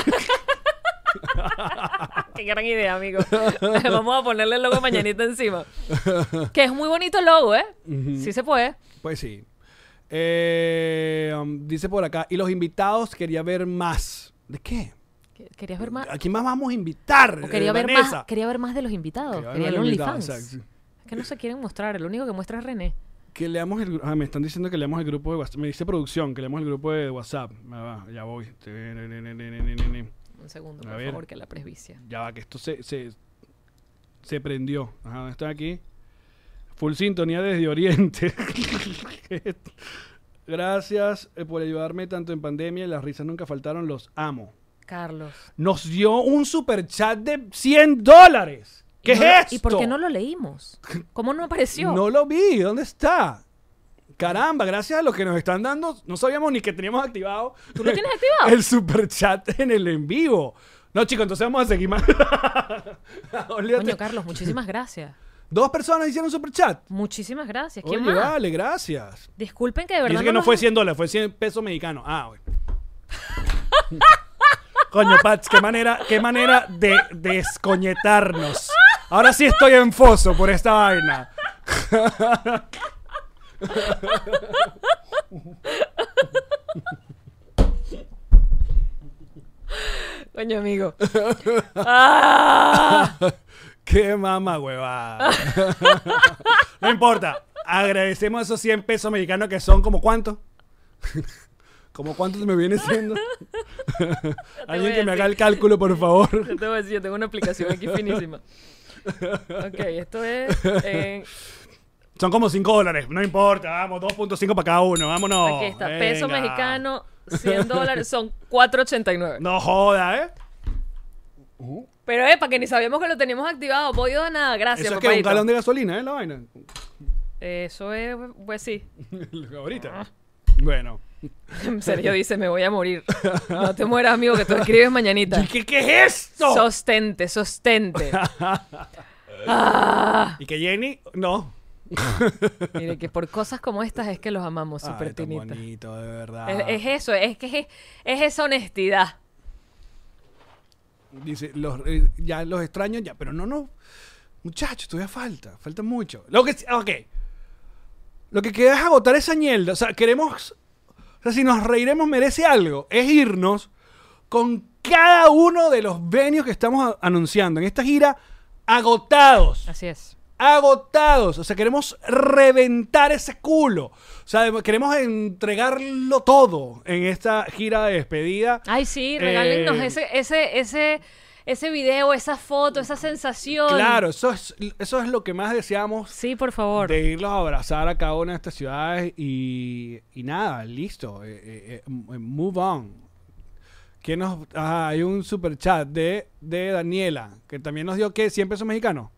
Qué gran idea, amigo. Vamos a ponerle el logo mañanita encima. Que es muy bonito el logo, ¿eh? Uh-huh. Sí se puede. Pues sí. Eh, um, dice por acá, y los invitados quería ver más. ¿De qué? ¿Querías ver más? ¿A quién más vamos a invitar? O quería, ver más, quería ver más de los invitados. Quería, quería el OnlyFans. Que no se quieren mostrar, el único que muestra es René. Que leamos el ah, me están diciendo que leamos el grupo de WhatsApp. Me dice producción, que leamos el grupo de WhatsApp. Va, ya voy. Un segundo, por favor, que la presbicia. Ya va, que esto se, se, se prendió. Ajá, ¿dónde está aquí? Full sintonía desde Oriente. Gracias eh, por ayudarme tanto en pandemia y las risas nunca faltaron. Los amo. Carlos. Nos dio un super chat de cien dólares. ¿Qué no, es esto? ¿Y por qué no lo leímos? ¿Cómo no apareció? No lo vi. ¿Dónde está? Caramba, gracias a los que nos están dando. No sabíamos ni que teníamos activado. ¿Tú lo tienes activado? El super chat en el en vivo. No, chicos, entonces vamos a seguir más. Coño, Carlos, muchísimas gracias. Dos personas hicieron super chat. Muchísimas gracias. ¿Quién Oye, más? Vale, gracias. Disculpen que de verdad. Dice que no, no fue cien dólares, fue cien pesos mexicanos. Ah, güey. Coño, Pats, qué manera, qué manera de descoñetarnos. Ahora sí estoy en foso por esta vaina. Coño, amigo. ¡Ah! Qué mama huevada. No importa. Agradecemos esos cien pesos mexicanos que son como ¿cuánto? ¿Cómo cuánto me viene siendo? Alguien que me haga el cálculo, por favor. Yo te voy a decir, yo tengo una aplicación aquí finísima. Ok, esto es... Eh... Son como cinco dólares, no importa, vamos, dos punto cinco para cada uno, vámonos. Aquí está, venga. Peso mexicano, cien dólares, son cuatro ochenta y nueve. No joda, ¿eh? Uh. Pero, eh, para que ni sabíamos que lo teníamos activado, podido de nada, gracias, Eso es papadito. que un galón de gasolina, ¿eh? La vaina. Eso es, pues sí. Ahorita. Bueno. Sergio dice, me voy a morir. No te mueras, amigo, que tú escribes mañanita. ¿Qué, qué es esto? Sostente, sostente. Ah. Y que Jenny, no. Mire, que por cosas como estas es que los amamos, Ay, súper tan tinita. bonito, de verdad. Es, es eso, es que es, es esa honestidad. Dice, los, eh, ya los extraños, ya, pero no, no. Muchachos, todavía falta, falta mucho. Lo que, ok. Lo que queda es agotar esa mierda. O sea, queremos... O sea, si Nos reiremos merece algo. Es irnos con cada uno de los venues que estamos a- anunciando en esta gira agotados. Así es. Agotados. O sea, queremos reventar ese culo. O sea, queremos entregarlo todo en esta gira de despedida. Ay, sí, regálennos Eh, ese, ese, ese, ese video, esa foto, esa sensación. Claro, eso es, eso es lo que más deseamos. Sí, por favor. De irlos a abrazar a cada una de estas ciudades y, y nada, listo. Eh, eh, eh, move on. ¿Quién nos, ah, hay un super chat de, de Daniela, que también nos dio que cien pesos mexicanos.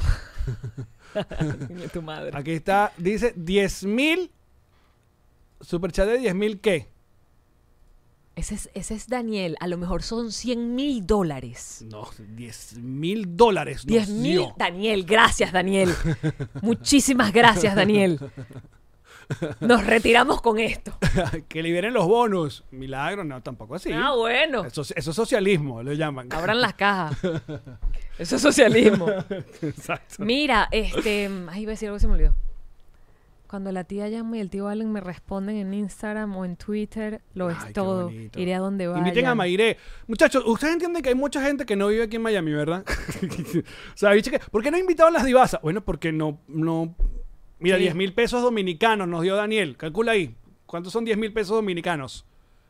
Tu madre. Aquí está, dice diez mil. Super chat de diez mil, ¿qué? Ese es, ese es Daniel. A lo mejor son cien mil dólares. No, diez mil dólares. diez mil. Daniel, gracias, Daniel. Muchísimas gracias, Daniel. Nos retiramos con esto. Que liberen los bonos. Milagro, no, tampoco así. Ah, bueno. Eso, eso es socialismo, lo llaman. Abran las cajas. Eso es socialismo. Exacto. Mira, este... Ay, iba a decir algo que se me olvidó. Cuando la tía Yama y el tío Allen me responden en Instagram o en Twitter, lo Ay, es qué todo. bonito. Iré a donde vaya. Inviten a Mairé. Muchachos, ustedes entienden que hay mucha gente que no vive aquí en Miami, ¿verdad? O sea, ¿viste que, ¿por qué no invitaron las divasas? Bueno, porque no... no mira, Sí. diez mil pesos dominicanos nos dio Daniel. Calcula ahí. ¿Cuántos son diez mil pesos dominicanos?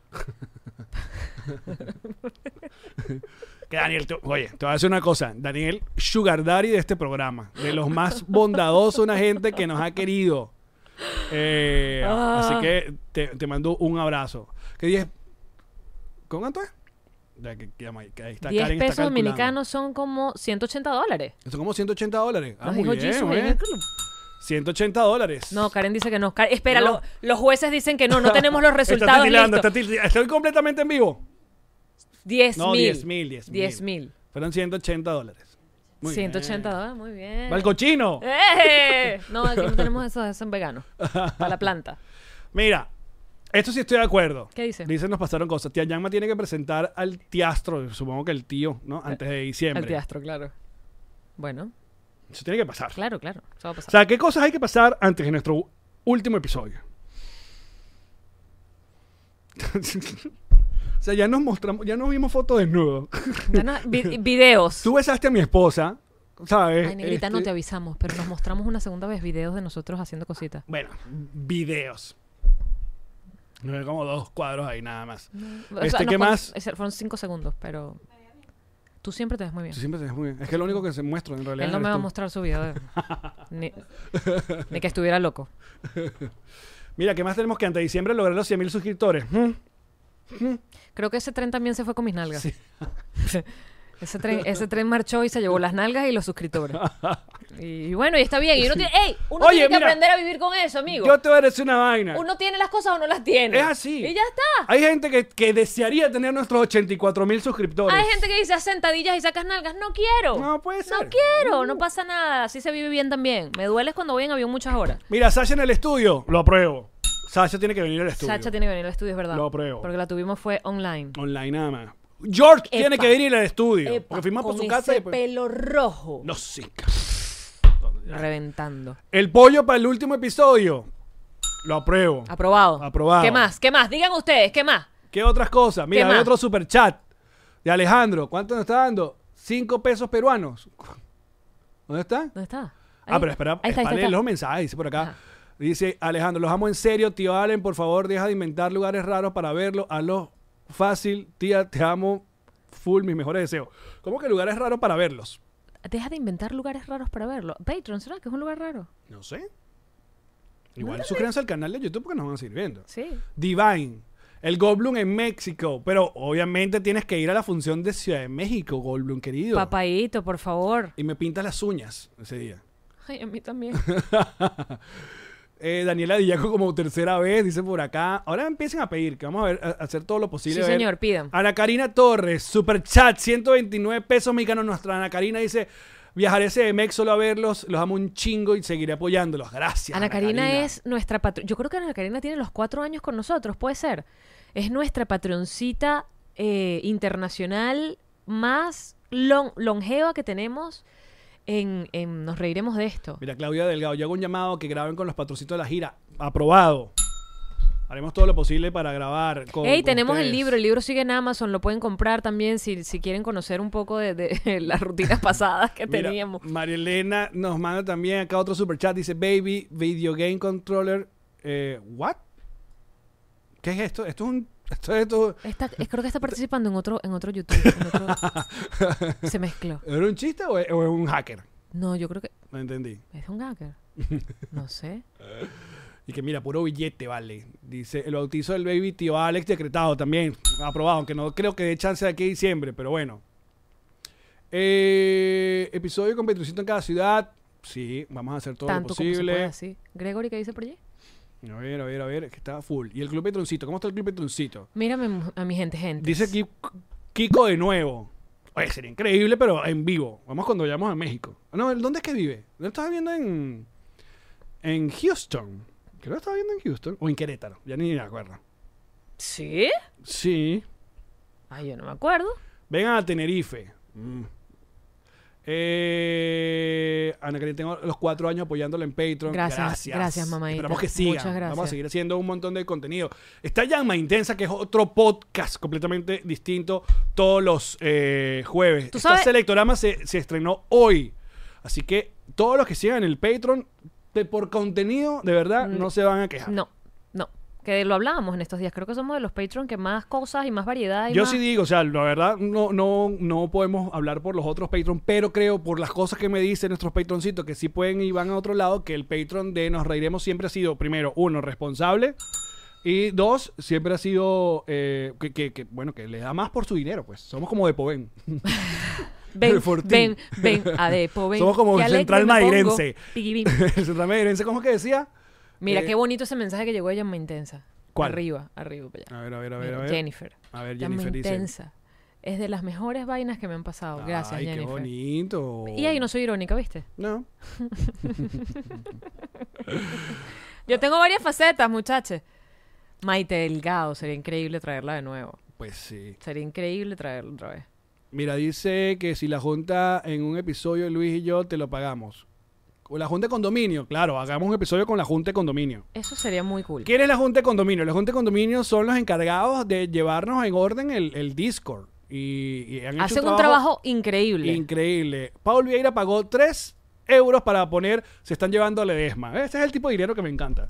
Que Daniel, te- oye, te voy a decir una cosa. Daniel, Sugar Daddy de este programa. De los más bondadosos, una gente que nos ha querido. Eh, Ah. Así que te, te mando un abrazo. ¿Qué diez? ¿Con cuánto es? Ya que, que llama ahí, que ahí está diez Karen está pesos calculando. dominicanos son como ciento ochenta dólares. Son como ciento ochenta dólares. Ah, Nos muy dijo bien, Jesus muy ahí en bien. el club. ciento ochenta dólares. No, Karen dice que no. Karen- espera, No. lo- los jueces dicen que no, no tenemos los Está resultados titilando, listos. está titilando. Estoy completamente en vivo. diez No, mil. diez mil, diez mil. diez mil. Fueron ciento ochenta dólares. Muy ciento ochenta bien. dólares, muy bien. ¡Va el cochino! ¡Eh! No, aquí no tenemos eso, eso en vegano. Para la planta. Mira, esto sí estoy de acuerdo. ¿Qué dice? Dice, nos pasaron cosas. Tía Yanma tiene que presentar al tiastro, supongo que el tío, ¿no? Antes de diciembre. El teatro, claro. Bueno, Eso tiene que pasar. claro, claro. Eso va a O pasar. sea, ¿qué cosas hay que pasar antes de nuestro último episodio? O sea, ya nos mostramos, ya nos vimos fotos desnudos. Ya no- vi- videos. Tú besaste a mi esposa, ¿sabes? Ay, negrita, no Este, te avisamos, pero nos mostramos una segunda vez videos de nosotros haciendo cositas. Bueno, videos. No hay como dos cuadros ahí nada más. O sea, Este, no ¿qué fue- más? ese- Fueron cinco segundos, pero tú siempre te ves muy bien. Tú siempre te ves muy bien. Es que es lo único que se muestra en realidad. Él no eres me va a tú. mostrar su video. de- ni, ni que estuviera loco. Mira, ¿qué más tenemos que antes de diciembre lograr los cien mil suscriptores? ¿Mm? Creo que ese tren también se fue con mis nalgas. ese, tren, ese tren marchó y se llevó las nalgas y los suscriptores. Y bueno, y está bien. Y uno tiene, ¡ey! Uno Oye, tiene que mira, aprender a vivir con eso, amigo. Yo te voy a decir una vaina. Uno tiene las cosas o no las tiene. Es así. Y ya está. Hay gente que, que desearía tener nuestros ochenta y cuatro mil suscriptores. Hay gente que dice, haz sentadillas y sacas nalgas. No quiero. No puede ser. No quiero. No pasa nada. Así se vive bien también. Me duele cuando voy en avión muchas horas. Mira, Sasha en el estudio. Lo apruebo. Sasha tiene que venir al estudio. Sacha tiene que venir al estudio, es verdad. Lo apruebo. Porque la tuvimos fue online. Online nada más. George Epa. tiene que venir al estudio. Epa, porque fuimos por con su casa y ese después- pelo rojo. No sé. Reventando. El pollo para el último episodio. Lo apruebo. Aprobado. Aprobado. ¿Qué más? ¿Qué más? Digan ustedes, ¿qué más? ¿Qué otras cosas? Mira, ¿Qué hay más? otro super chat de Alejandro. ¿Cuánto nos está dando? Cinco pesos peruanos. ¿Dónde está? ¿Dónde está? Ah, Ahí. pero espera, Ahí está, ahí espera, está, ahí los está. mensajes, dice por acá. Ajá. Dice Alejandro, los amo en serio, tío Allen, por favor, deja de inventar lugares raros para verlo. Hazlo fácil, tía, te amo, full, mis mejores deseos. ¿Cómo que lugares raros para verlos? Deja de inventar lugares raros para verlo. Patreon, ¿será que es un lugar raro? No sé. Igual suscríbanse al canal de YouTube porque nos van a seguir viendo. Sí. Divine, el Goldblum en México, pero obviamente tienes que ir a la función de Ciudad de México, Goldblum querido. Papaíto, por favor. Y me pintas las uñas ese día. Ay, a mí también. Eh, Daniela Dillaco como tercera vez, dice por acá. Ahora empiecen a pedir, que vamos a ver, a, a hacer todo lo posible. Sí, a ver. señor, pidan. Ana Karina Torres, super chat, ciento veintinueve pesos mexicanos. Nuestra Ana Karina dice, viajaré a C D M X solo a verlos, los amo un chingo y seguiré apoyándolos. Gracias. Ana Karina es nuestra patrón. Yo creo que Ana Karina tiene los cuatro años con nosotros, puede ser. Es nuestra patroncita eh, internacional más lon- longeva que tenemos en, en Nos Reiremos de Esto. Mira, Claudia Delgado, yo hago un llamado que graben con los patrocitos de la gira. Aprobado. Haremos todo lo posible para grabar con Hey, con tenemos el ustedes. libro, el libro sigue en Amazon, lo pueden comprar también si, si quieren conocer un poco de, de las rutinas pasadas que Mira, teníamos. María Elena nos manda también acá otro super chat. Dice, baby, video game controller. Eh, ¿What? ¿Qué es esto? Esto es un... Esto es esto... Está- es- creo que está participando en otro, en otro YouTube. en otro- Se mezcló. ¿Era un chiste o es, o es un hacker? No, yo creo que No entendí. es un hacker. No sé. Y que mira, puro billete, vale. Dice, el bautizo del baby tío Alex decretado también. Aprobado, aunque no creo que dé chance de aquí a diciembre, pero bueno. Eh, episodio con Petrucito en cada ciudad. Sí, vamos a hacer todo Tanto lo como se posible. pueda, sí. Gregory, ¿qué dice por allí? A ver, a ver, a ver, es que está full. Y el Club Petroncito, ¿cómo está el Club Petroncito? Mírame a mi gente, gente. Dice aquí Kiko de nuevo. Oye, sería increíble, pero en vivo. Vamos cuando vayamos a México. No, ¿dónde es que vive? ¿Dónde estaba viviendo en en Houston? Creo que estaba viviendo en Houston o en Querétaro. Ya ni me acuerdo. ¿Sí? Sí. Ay, yo no me acuerdo. Vengan a Tenerife. Mm. Eh, Ana Karina, tengo los cuatro años apoyándola en Patreon. Gracias, Gracias, gracias, mamadita. Esperamos que sigan. Muchas gracias. Vamos a seguir haciendo un montón de contenido. Está Llama Intensa, que es otro podcast completamente distinto todos los eh, jueves. ¿Tú Esta sabes? Selectorama se, se estrenó hoy. Así que todos los que sigan el Patreon, de, por contenido, de verdad, Mm, no se van a quejar. No, no. Que lo hablábamos en estos días. Creo que somos de los Patreon que más cosas y más variedad. Y Yo más... sí digo, o sea, la verdad no, no, no podemos hablar por los otros Patreon, pero creo por las cosas que me dicen nuestros Patroncitos que sí pueden y van a otro lado, que el Patreon de Nos Reiremos siempre ha sido, primero, uno, responsable, y dos, siempre ha sido, eh, que, que, que, bueno, que le da más por su dinero, pues. Somos como de Povén. Ven, El Fortín. ven, ven, Adepo, ven. Somos como Qué alegre Central me pongo. Mairense. Piquibín. El Central Mairense, ¿cómo es que decía? Mira, Eh, qué bonito ese mensaje que llegó de Llama Intensa. ¿Cuál? Arriba, arriba, para allá. A ver, a ver, a ver, Mira, a ver. Jennifer. A ver, Llama Jennifer dice. Intensa. Es de las mejores vainas que me han pasado. Gracias, Ay, Jennifer. qué bonito. Y ahí no soy irónica, ¿viste? No. Yo tengo varias facetas, muchachos. Maite Delgado, sería increíble traerla de nuevo. Pues sí. Sería increíble traerla otra vez. Mira, dice que si la junta en un episodio, Luis y yo, te lo pagamos. O la junta de condominio, claro, hagamos un episodio con la junta de condominio. Eso sería muy cool. ¿Quién es la junta de condominio? La junta de condominio son los encargados de llevarnos en orden el, el Discord. Y, y han hecho Hacen un trabajo increíble. increíble. Paul Vieira pagó tres euros para poner, se están llevando a Ledesma. Este es el tipo de dinero que me encanta.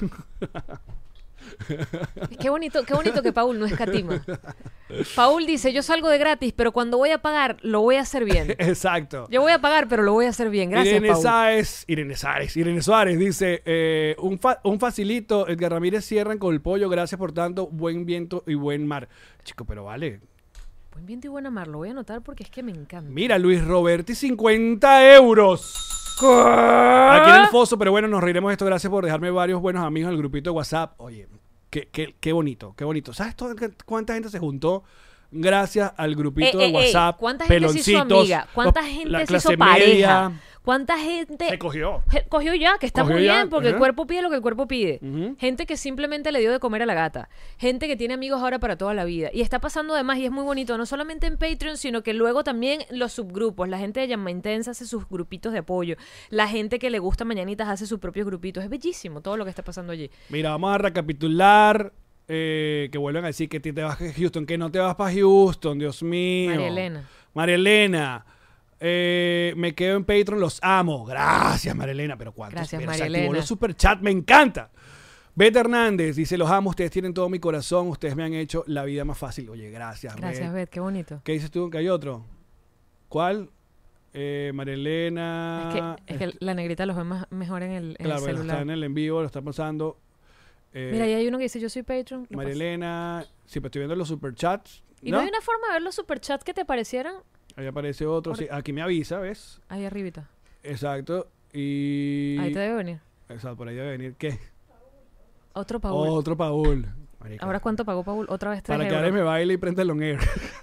Qué bonito, qué bonito que Paul no escatima. Paul dice, yo salgo de gratis, pero cuando voy a pagar, lo voy a hacer bien. Exacto. Yo voy a pagar, pero lo voy a hacer bien. Gracias, Irene Paul. Sáez, Irene Sáez, Irene Suárez dice, eh, un, fa- un facilito, Edgar Ramírez cierran con el pollo, gracias por tanto, buen viento y buen mar. Chico, pero vale. Buen viento y buena mar, lo voy a anotar porque es que me encanta. Mira, Luis Roberti, cincuenta euros. Aquí en el foso, pero bueno, nos reiremos de esto. Gracias por dejarme varios buenos amigos en el grupito de WhatsApp. Oye, qué, qué, qué bonito, qué bonito. ¿Sabes todo- cuánta gente se juntó gracias al grupito Eh, de eh, WhatsApp? eh, ¿cuánta gente se hizo Peloncitos, amiga? ¿Cuánta los- gente la se clase hizo pareja? media. ¿Cuánta gente Se cogió. Je- cogió ya? Que está Cogió muy ya, bien, porque ajá. el cuerpo pide lo que el cuerpo pide. Ujú. Gente que simplemente le dio de comer a la gata. Gente que tiene amigos ahora para toda la vida. Y está pasando además, y es muy bonito, no solamente en Patreon, sino que luego también los subgrupos. La gente de Llama Intensa hace sus grupitos de apoyo. La gente que le gusta Mañanitas hace sus propios grupitos. Es bellísimo todo lo que está pasando allí. Mira, vamos a recapitular. Eh, que vuelvan a decir que te vas a Houston, que no te vas para Houston, Dios mío. María Elena. María Elena. Eh, me quedo en Patreon, los amo. Gracias, María Elena. Pero cuántos. Gracias, Pero se María activó Elena. los superchat, me encanta. Beth Hernández dice: los amo, ustedes tienen todo mi corazón, ustedes me han hecho la vida más fácil. Oye, gracias, Gracias, Beth. Beth, qué bonito. ¿Qué dices tú? ¿Que hay otro? ¿Cuál? Eh, María Elena. Es que, es que Este- la negrita los ve más, mejor en el, en claro, el bueno, celular. está en el en vivo, lo está pasando. Eh, Mira, ahí hay uno que dice, yo soy Patreon. lo María paso. Elena. Sí, pero estoy viendo los superchats. ¿Y no hay una forma de ver los superchats que te parecieran? Ahí aparece otro. Por- Sí, aquí me avisa, ¿ves? Ahí arribita. Exacto. Y. Ahí te debe venir. Exacto, por ahí debe venir. ¿Qué? Otro Paul. Otro Paul. Marica. ¿Ahora cuánto pagó Paul? Otra vez tres Para que euros. ahora me baile y prenda el on air.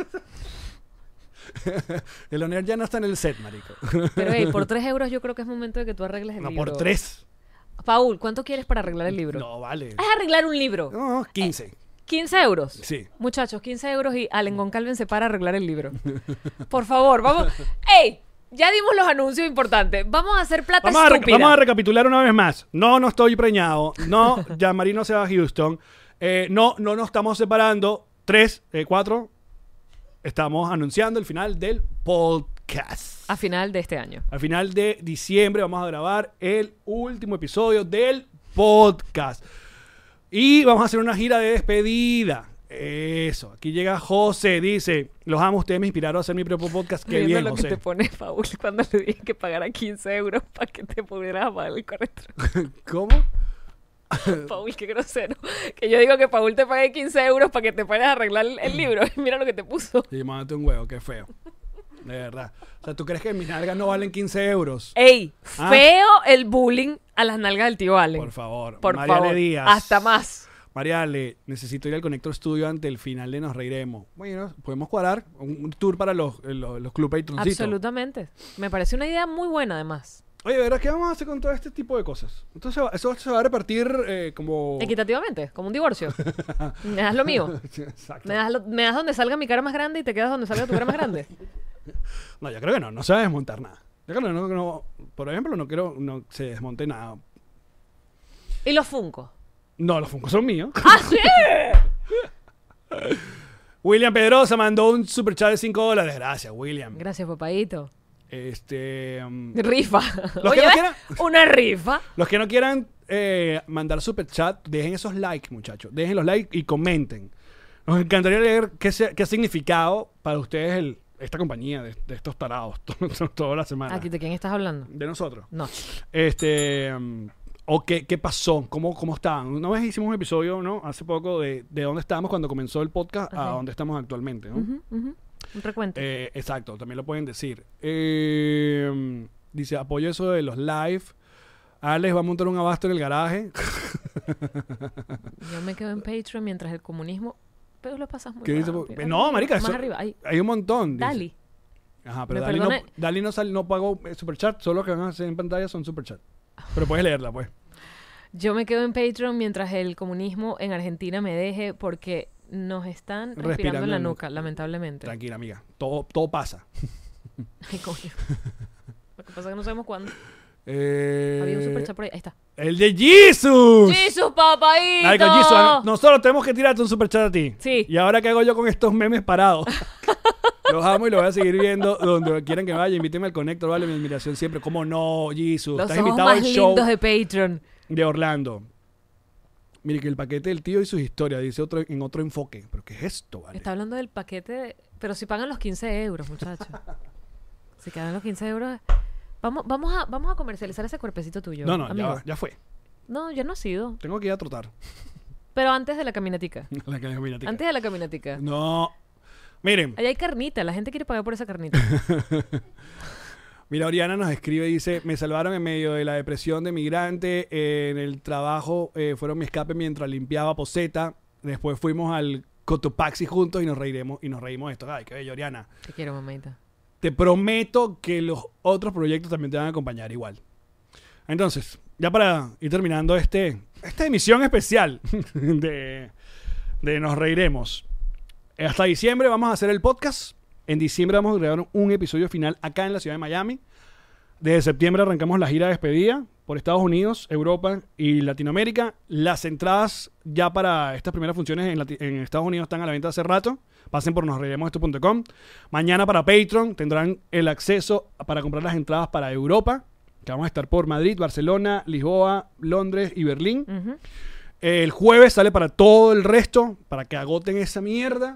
El on air ya no está en el set, marico. Pero hey, por tres euros yo creo que es momento de que tú arregles el No, libro. por tres. Paul, ¿cuánto quieres para arreglar el libro? No, vale. Es arreglar un libro. No, quince. quince euros. Sí. Muchachos, quince euros y Allen Goncalven se para arreglar el libro. Por favor, vamos. ¡Ey! Ya dimos los anuncios importantes. Vamos a hacer plata Vamos a, re- estúpida. vamos a recapitular una vez más. No, no estoy preñado. No, Jean-Marie no se va a Houston. Eh, no, no nos estamos separando. Tres, eh, cuatro. Estamos anunciando el final del podcast. A final de este año. Al final de diciembre vamos a grabar el último episodio del podcast. Y vamos a hacer una gira de despedida. Eso. Aquí llega José. Dice: los amo, ustedes me inspiraron a hacer mi propio podcast. Qué Viendo bien, lo José. que te pone Paul cuando le dije que pagara quince euros para que te pudieras pagar el corrector. ¿Cómo? Paul, qué grosero. Que yo digo que Paul te pague quince euros para que te puedas a arreglar el, el libro. Y mira lo que te puso. Y mándate un huevo, qué feo. De verdad. O sea, ¿tú crees que mis nalgas no valen quince euros? Ey, ¿Ah? feo el bullying a las nalgas del tío Allen. Por favor. Por Mariale favor. Díaz. Hasta más. Mariale, necesito ir al Connector Studio ante el final de Nos Reiremos. Bueno, podemos cuadrar un, un tour para los, los, los Club Patroncitos. Absolutamente. Me parece una idea muy buena, además. Oye, ¿verdad qué vamos a hacer con todo este tipo de cosas? Entonces, eso se va a repartir eh, como... Equitativamente, como un divorcio. Me das lo mío. Exacto. Me das, lo- me das donde salga mi cara más grande y te quedas donde salga tu cara más grande. No, yo creo que no, no se va a desmontar nada. Yo creo que no, no- por ejemplo, no quiero no se desmonte nada. ¿Y los Funko? No, los Funkos son míos. ¡Ah, sí! William Pedrosa mandó un super chat de cinco dólares. Gracias, William. Gracias, papadito. Este... um, Rifa. Los Oye, que no ¿ves? quieran- Una rifa. Los que no quieran eh, mandar super chat, dejen esos likes, muchachos. Dejen los likes y comenten. Nos encantaría leer qué, se- qué ha significado para ustedes el, esta compañía de, de estos tarados to- toda la semana. Aquí, ¿de quién estás hablando? De nosotros. No. Este... um, o qué, qué pasó, cómo, cómo estaban. Una vez hicimos un episodio, ¿no? Hace poco de, de dónde estábamos cuando comenzó el podcast a Ajá. dónde estamos actualmente, ¿no? Ujú, ujú. Un recuento. Eh, exacto, también lo pueden decir. Eh, dice, apoyo eso de los live. Alex va a montar un abasto en el garaje. Yo me quedo en Patreon mientras el comunismo... Pero lo pasas muy ¿Qué dice? rápido. No, marica, Más eso- arriba. Ahí. Hay un montón. dice. Dali. Ajá, pero Me Dali no, perdone. Dali no, sal- no pagó eh, superchat, solo lo que van a hacer en pantalla son superchat. Pero puedes leerla, pues. Yo me quedo en Patreon mientras el comunismo en Argentina me deje porque nos están respirando, Respirando en la en la nuca, lamentablemente. Tranquila, amiga. Todo, todo pasa. Ay, coño. Lo que pasa es que no sabemos cuándo. Eh, Había un superchat por ahí. Ahí está. ¡El de Jesus! ¡Jesus, papadito! Marico, Jesus, a- nosotros tenemos que tirarte un superchat a ti. Sí. ¿Y ahora qué hago yo con estos memes parados? Los amo y los voy a seguir viendo donde quieran que vaya. Invíteme al Connector, vale, mi admiración siempre. ¿Cómo no, Jesus? Los Estás ojos invitado más al show lindos de Patreon. de Orlando. Mire que el paquete del tío y sus historias, dice otro en otro enfoque. ¿Pero qué es esto, vale? Está hablando del paquete, de- pero si pagan los quince euros, muchachos. Si quedan los quince euros... Vamos, vamos, a, vamos a comercializar ese cuerpecito tuyo, No, no, ya, amigo. va, ya fue. No, yo no he sido. Tengo que ir a trotar. Pero antes de la caminatica. La que- mira, tica. Antes de la caminatica. No. Miren, Allá hay carnita. La gente quiere pagar por esa carnita. mira, Oriana nos escribe y dice, me salvaron en medio de la depresión de migrante, eh, en el trabajo eh, fueron mi escape mientras limpiaba poseta, después fuimos al Cotopaxi juntos y nos reiremos y nos reímos de esto. Ay, qué bello, Oriana. Te quiero, mamita. Te prometo que los otros proyectos también te van a acompañar igual. Entonces, ya para ir terminando este, esta emisión especial de, de Nos Reiremos. Hasta diciembre vamos a hacer el podcast. En diciembre vamos a grabar un episodio final acá en la ciudad de Miami. Desde septiembre arrancamos la gira de despedida por Estados Unidos, Europa y Latinoamérica. Las entradas ya para estas primeras funciones en, Lati- en Estados Unidos están a la venta hace rato. Pasen por nosreiremosesto punto com. Mañana para Patreon tendrán el acceso para comprar las entradas para Europa, que vamos a estar por Madrid, Barcelona, Lisboa, Londres y Berlín. Ujú. El jueves sale para todo el resto, para que agoten esa mierda.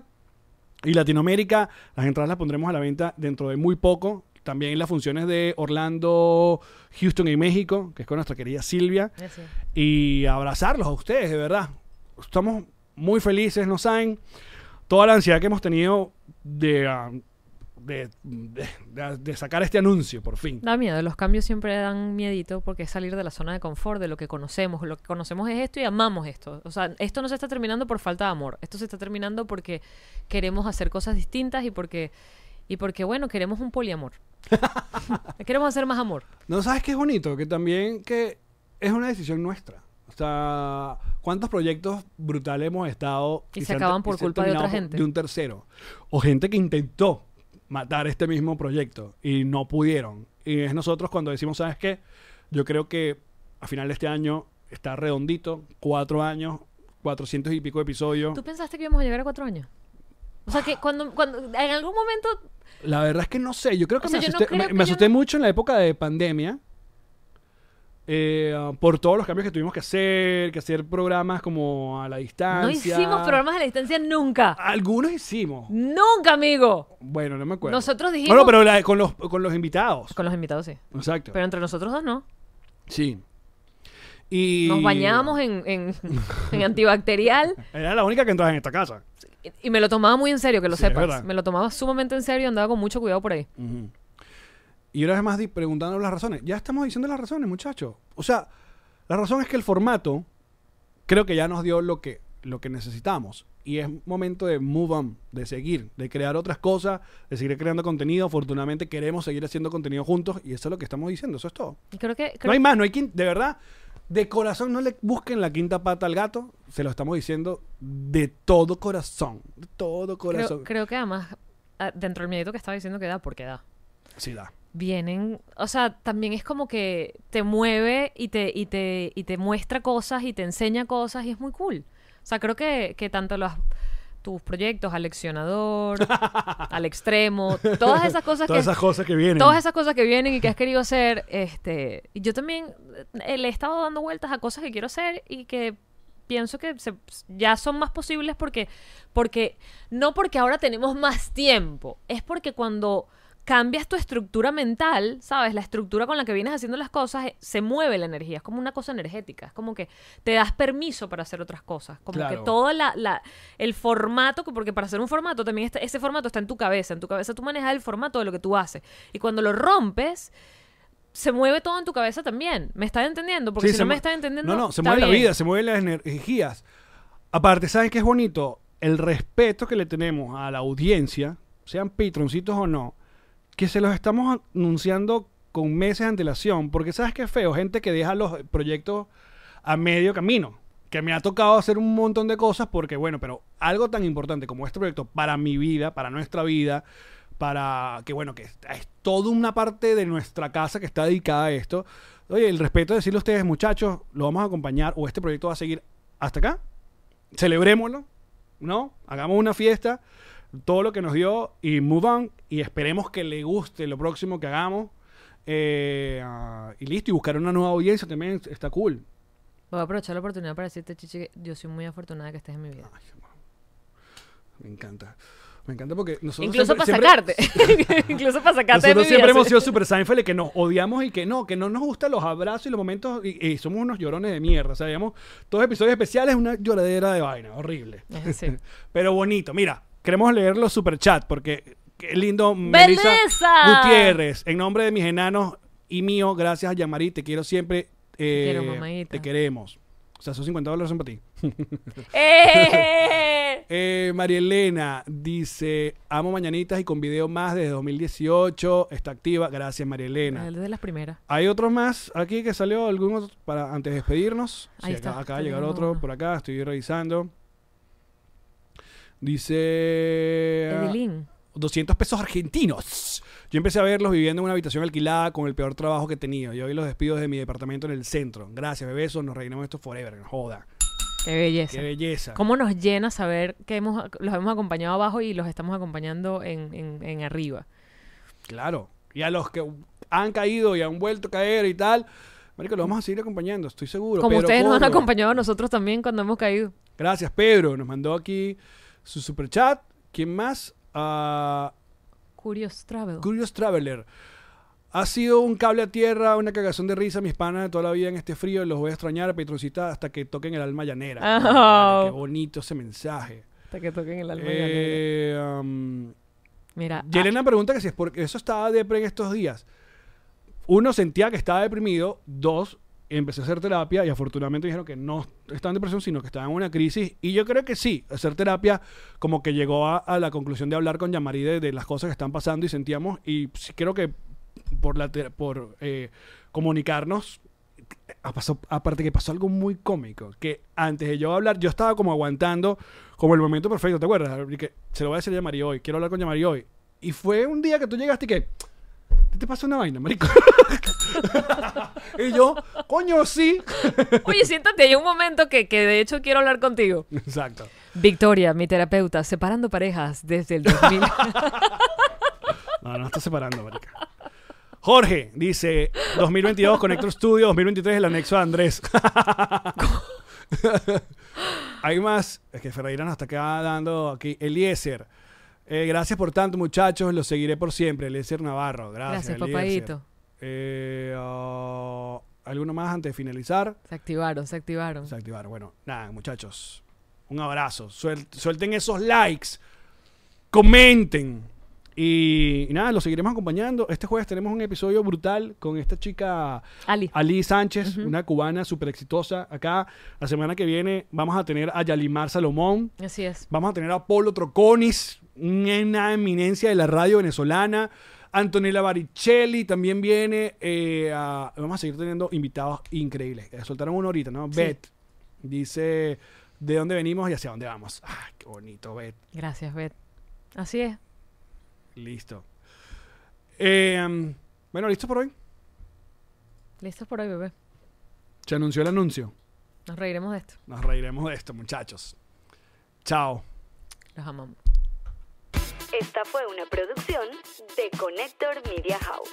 Y Latinoamérica, las entradas las pondremos a la venta dentro de muy poco. También las funciones de Orlando, Houston y México, que es con nuestra querida Silvia. Así. Y abrazarlos a ustedes, de verdad. Estamos muy felices, no saben toda la ansiedad que hemos tenido de, ah, de, de- de- de sacar este anuncio, por fin. Da miedo, los cambios siempre dan miedito porque es salir de la zona de confort, de lo que conocemos. Lo que conocemos es esto y amamos esto. O sea, esto no se está terminando por falta de amor. Esto se está terminando porque queremos hacer cosas distintas y porque, y porque bueno, queremos un poliamor. Queremos hacer más amor. ¿No sabes qué es bonito? Que también que es una decisión nuestra. O sea, ¿cuántos proyectos brutales hemos estado Y se han acaban ter- por se han culpa de otra terminado por- gente? De un tercero. O gente que intentó matar este mismo proyecto y no pudieron. Y es nosotros cuando decimos, ¿sabes qué? Yo creo que a final de este año está redondito, cuatro años, cuatrocientos y pico episodios. ¿Tú pensaste que íbamos a llegar a cuatro años? O sea, que cuando, cuando en algún momento... La verdad es que no sé. Yo creo que O sea, me yo no asusté, creo me- que me yo asusté no- mucho en la época de pandemia. eh, por todos los cambios que tuvimos que hacer, que hacer programas como a la distancia. No hicimos programas a la distancia nunca. Algunos hicimos. Nunca, amigo. Bueno, no me acuerdo. Nosotros dijimos... Bueno, pero la- con, los, con los invitados. Con los invitados, sí. Exacto. Pero entre nosotros dos, no. Sí. Y Nos bañábamos en, en, en antibacterial Era la única que entraba en esta casa. y me lo tomaba muy en serio, que lo Sí, es sepas. verdad. Me lo tomaba sumamente en serio y andaba con mucho cuidado por ahí. Ujú. Y una vez más di- preguntando las razones. Ya estamos diciendo las razones, muchachos. O sea, la razón es que el formato creo que ya nos dio lo que, lo que necesitamos. Y es momento de move on, de seguir, de crear otras cosas, de seguir creando contenido. Afortunadamente queremos seguir haciendo contenido juntos y eso es lo que estamos diciendo. Eso es todo. Y creo que... creo- No hay más, no hay quin- de verdad, de corazón no le busquen la quinta pata al gato. Se lo estamos diciendo de todo corazón. De todo corazón. creo, creo que además, ah, dentro del miedito que estaba diciendo que da, porque da. Sí, da. Vienen, o sea, también es como que te mueve y te, y te, y te muestra cosas y te enseña cosas y es muy cool. O sea, creo que, que tanto los, tus proyectos, Aleccionador, Al Extremo, todas esas cosas Todas que... esas cosas que vienen. Todas esas cosas que vienen y que has querido hacer, este, y yo también eh, le he estado dando vueltas a cosas que quiero hacer y que pienso que se- ya son más posibles porque, porque, no porque ahora tenemos más tiempo, es porque cuando cambias tu estructura mental, ¿sabes? La estructura con la que vienes haciendo las cosas, eh, se mueve la energía, es como una cosa energética, es como que te das permiso para hacer otras cosas, como Claro. que todo la, la, el formato, que- porque para hacer un formato también está, ese formato está en tu cabeza, en tu cabeza tú manejas el formato de lo que tú haces, y cuando lo rompes, se mueve todo en tu cabeza también, ¿me estás entendiendo? Porque Sí, si se no me mue- estás entendiendo, No, no, se está mueve la bien. vida, se mueven las energías. Aparte, ¿sabes qué es bonito? El respeto que le tenemos a la audiencia, sean patroncitos o no, que se los estamos anunciando con meses de antelación. Porque ¿sabes qué es feo? Gente que deja los proyectos a medio camino. Que me ha tocado hacer un montón de cosas porque, bueno, pero algo tan importante como este proyecto para mi vida, para nuestra vida, para que, bueno, que es, es toda una parte de nuestra casa que está dedicada a esto. Oye, el respeto de decirle a ustedes, muchachos, lo vamos a acompañar o este proyecto va a seguir hasta acá. Celebrémoslo, ¿no? Hagamos una fiesta, todo lo que nos dio y move on y esperemos que le guste lo próximo que hagamos. Eh, ah, y listo, y buscar una nueva audiencia también está cool. Voy a aprovechar la oportunidad para decirte, Chichi, que yo soy muy afortunada que estés en mi vida. Ay, me encanta. Me encanta porque nosotros Incluso siempre- para siempre- sacarte. Incluso para sacarte de mi Nosotros vida. siempre hemos sí. sido super Seinfeld y que nos odiamos y que no, que no nos gustan los abrazos y los momentos y, y somos unos llorones de mierda. O sea, digamos, todos episodios especiales una lloradera de vaina, horrible. Eh, sí. Pero bonito. Mira, queremos leer los superchats porque qué lindo. Melissa ¡Belleza! Gutiérrez, en nombre de mis enanos y mío, gracias a Yamari, te quiero siempre. eh, quiero, mamadita. te queremos. O sea, esos cincuenta dólares son para ti. ¡Eh! Eh, María Elena dice, amo Mañanitas y con video más desde dos mil dieciocho. Está activa. Gracias, María Elena. El de las primeras. Hay otro más aquí que salió, algún otro para antes de despedirnos. Ahí Sí, está, acá, acaba está de llegar llegando otro uno. por acá, estoy revisando. Dice Evelyn. doscientos pesos argentinos. Yo empecé a verlos viviendo en una habitación alquilada con el peor trabajo que he tenido. Y hoy los despido de mi departamento en el centro. Gracias, bebesos. Nos reinamos esto forever. No joda. Qué belleza. Qué belleza. ¿Cómo nos llena saber que hemos, los hemos acompañado abajo y los estamos acompañando en, en, en arriba? Claro. Y a los que han caído y han vuelto a caer y tal, marico, lo vamos a seguir acompañando, estoy seguro. Como Pedro ustedes nos han Coro. acompañado a nosotros también cuando hemos caído. Gracias, Pedro. Nos mandó aquí su superchat. ¿Quién más? Ah, Curious Travel. Curious Traveler. Ha sido un cable a tierra, una cagazón de risa, mis panas de toda la vida en este frío. Los voy a extrañar, Petroncita, hasta que toquen el alma llanera. Oh. Vale, qué bonito ese mensaje. Hasta que toquen el alma llanera. Eh, um, Mira. Yelena pregunta que si es porque eso estaba depre en estos días. Uno, sentía que estaba deprimido. Dos, empecé a hacer terapia y afortunadamente dijeron que no estaba en depresión, sino que estaba en una crisis. Y yo creo que sí, hacer terapia como que llegó a, a la conclusión de hablar con Yamari de, de las cosas que están pasando y sentíamos. Y sí creo que por, la ter- por eh, comunicarnos, a pasó- aparte que pasó algo muy cómico, que antes de yo hablar, yo estaba como aguantando como el momento perfecto, ¿te acuerdas? Y que se lo voy a decir a Yamari hoy, quiero hablar con Yamari hoy. Y fue un día que tú llegaste y que, ¿qué te pasa una vaina, marico? Y yo, coño, sí. Oye, siéntate, hay un momento que, que de hecho quiero hablar contigo. Exacto. Victoria, mi terapeuta, separando parejas desde el dos mil. No, no está separando, marica. Jorge dice, dos mil veintidós Connector Studio, dos mil veintitrés el anexo de Andrés. Hay más, es que Ferreira nos está acá dando aquí. Eliezer, eh, gracias por tanto, muchachos, los seguiré por siempre. Eliezer Navarro, gracias. Gracias, Eliezer. papadito. Eh, uh, ¿Alguno más antes de finalizar? Se activaron, se activaron. Se activaron. Bueno, nada, muchachos. Un abrazo. Suel- suelten esos likes. Comenten. Y, y nada, los seguiremos acompañando. Este jueves tenemos un episodio brutal con esta chica Ali. Ali Sánchez, uh-huh. una cubana súper exitosa acá. La semana que viene vamos a tener a Yalimar Salomón. Así es. Vamos a tener a Polo Troconis, una eminencia de la radio venezolana. Antonella Baricelli también viene. Eh, a, vamos a seguir teniendo invitados increíbles. Eh, soltaron uno ahorita, ¿no? Sí. Beth dice de dónde venimos y hacia dónde vamos. ¡Ay, qué bonito, Beth! Gracias, Beth. Así es. Listo. Eh, bueno, ¿listo por hoy? Listos por hoy, bebé. Se anunció el anuncio. Nos reiremos de esto. Nos reiremos de esto, muchachos. Chao. Los amamos. Esta fue una producción de Connector Media House.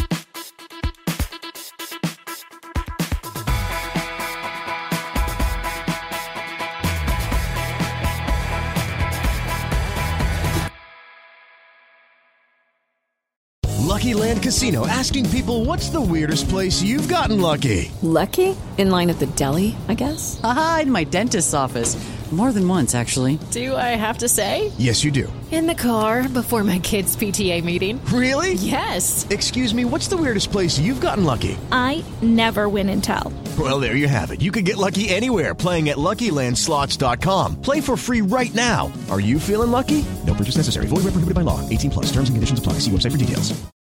Lucky Land Casino, asking people, what's the weirdest place you've gotten lucky? Lucky? In line at the deli, I guess? Aha, in my dentist's office. More than once, actually. Do I have to say? Yes, you do. In the car before my kids' P T A meeting. Really? Yes. Excuse me, what's the weirdest place you've gotten lucky? I never win and tell. Well, there you have it. You can get lucky anywhere, playing at Lucky Land Slots dot com. Play for free right now. Are you feeling lucky? No purchase necessary. Void where prohibited by law. eighteen plus. Terms and conditions apply. See website for details.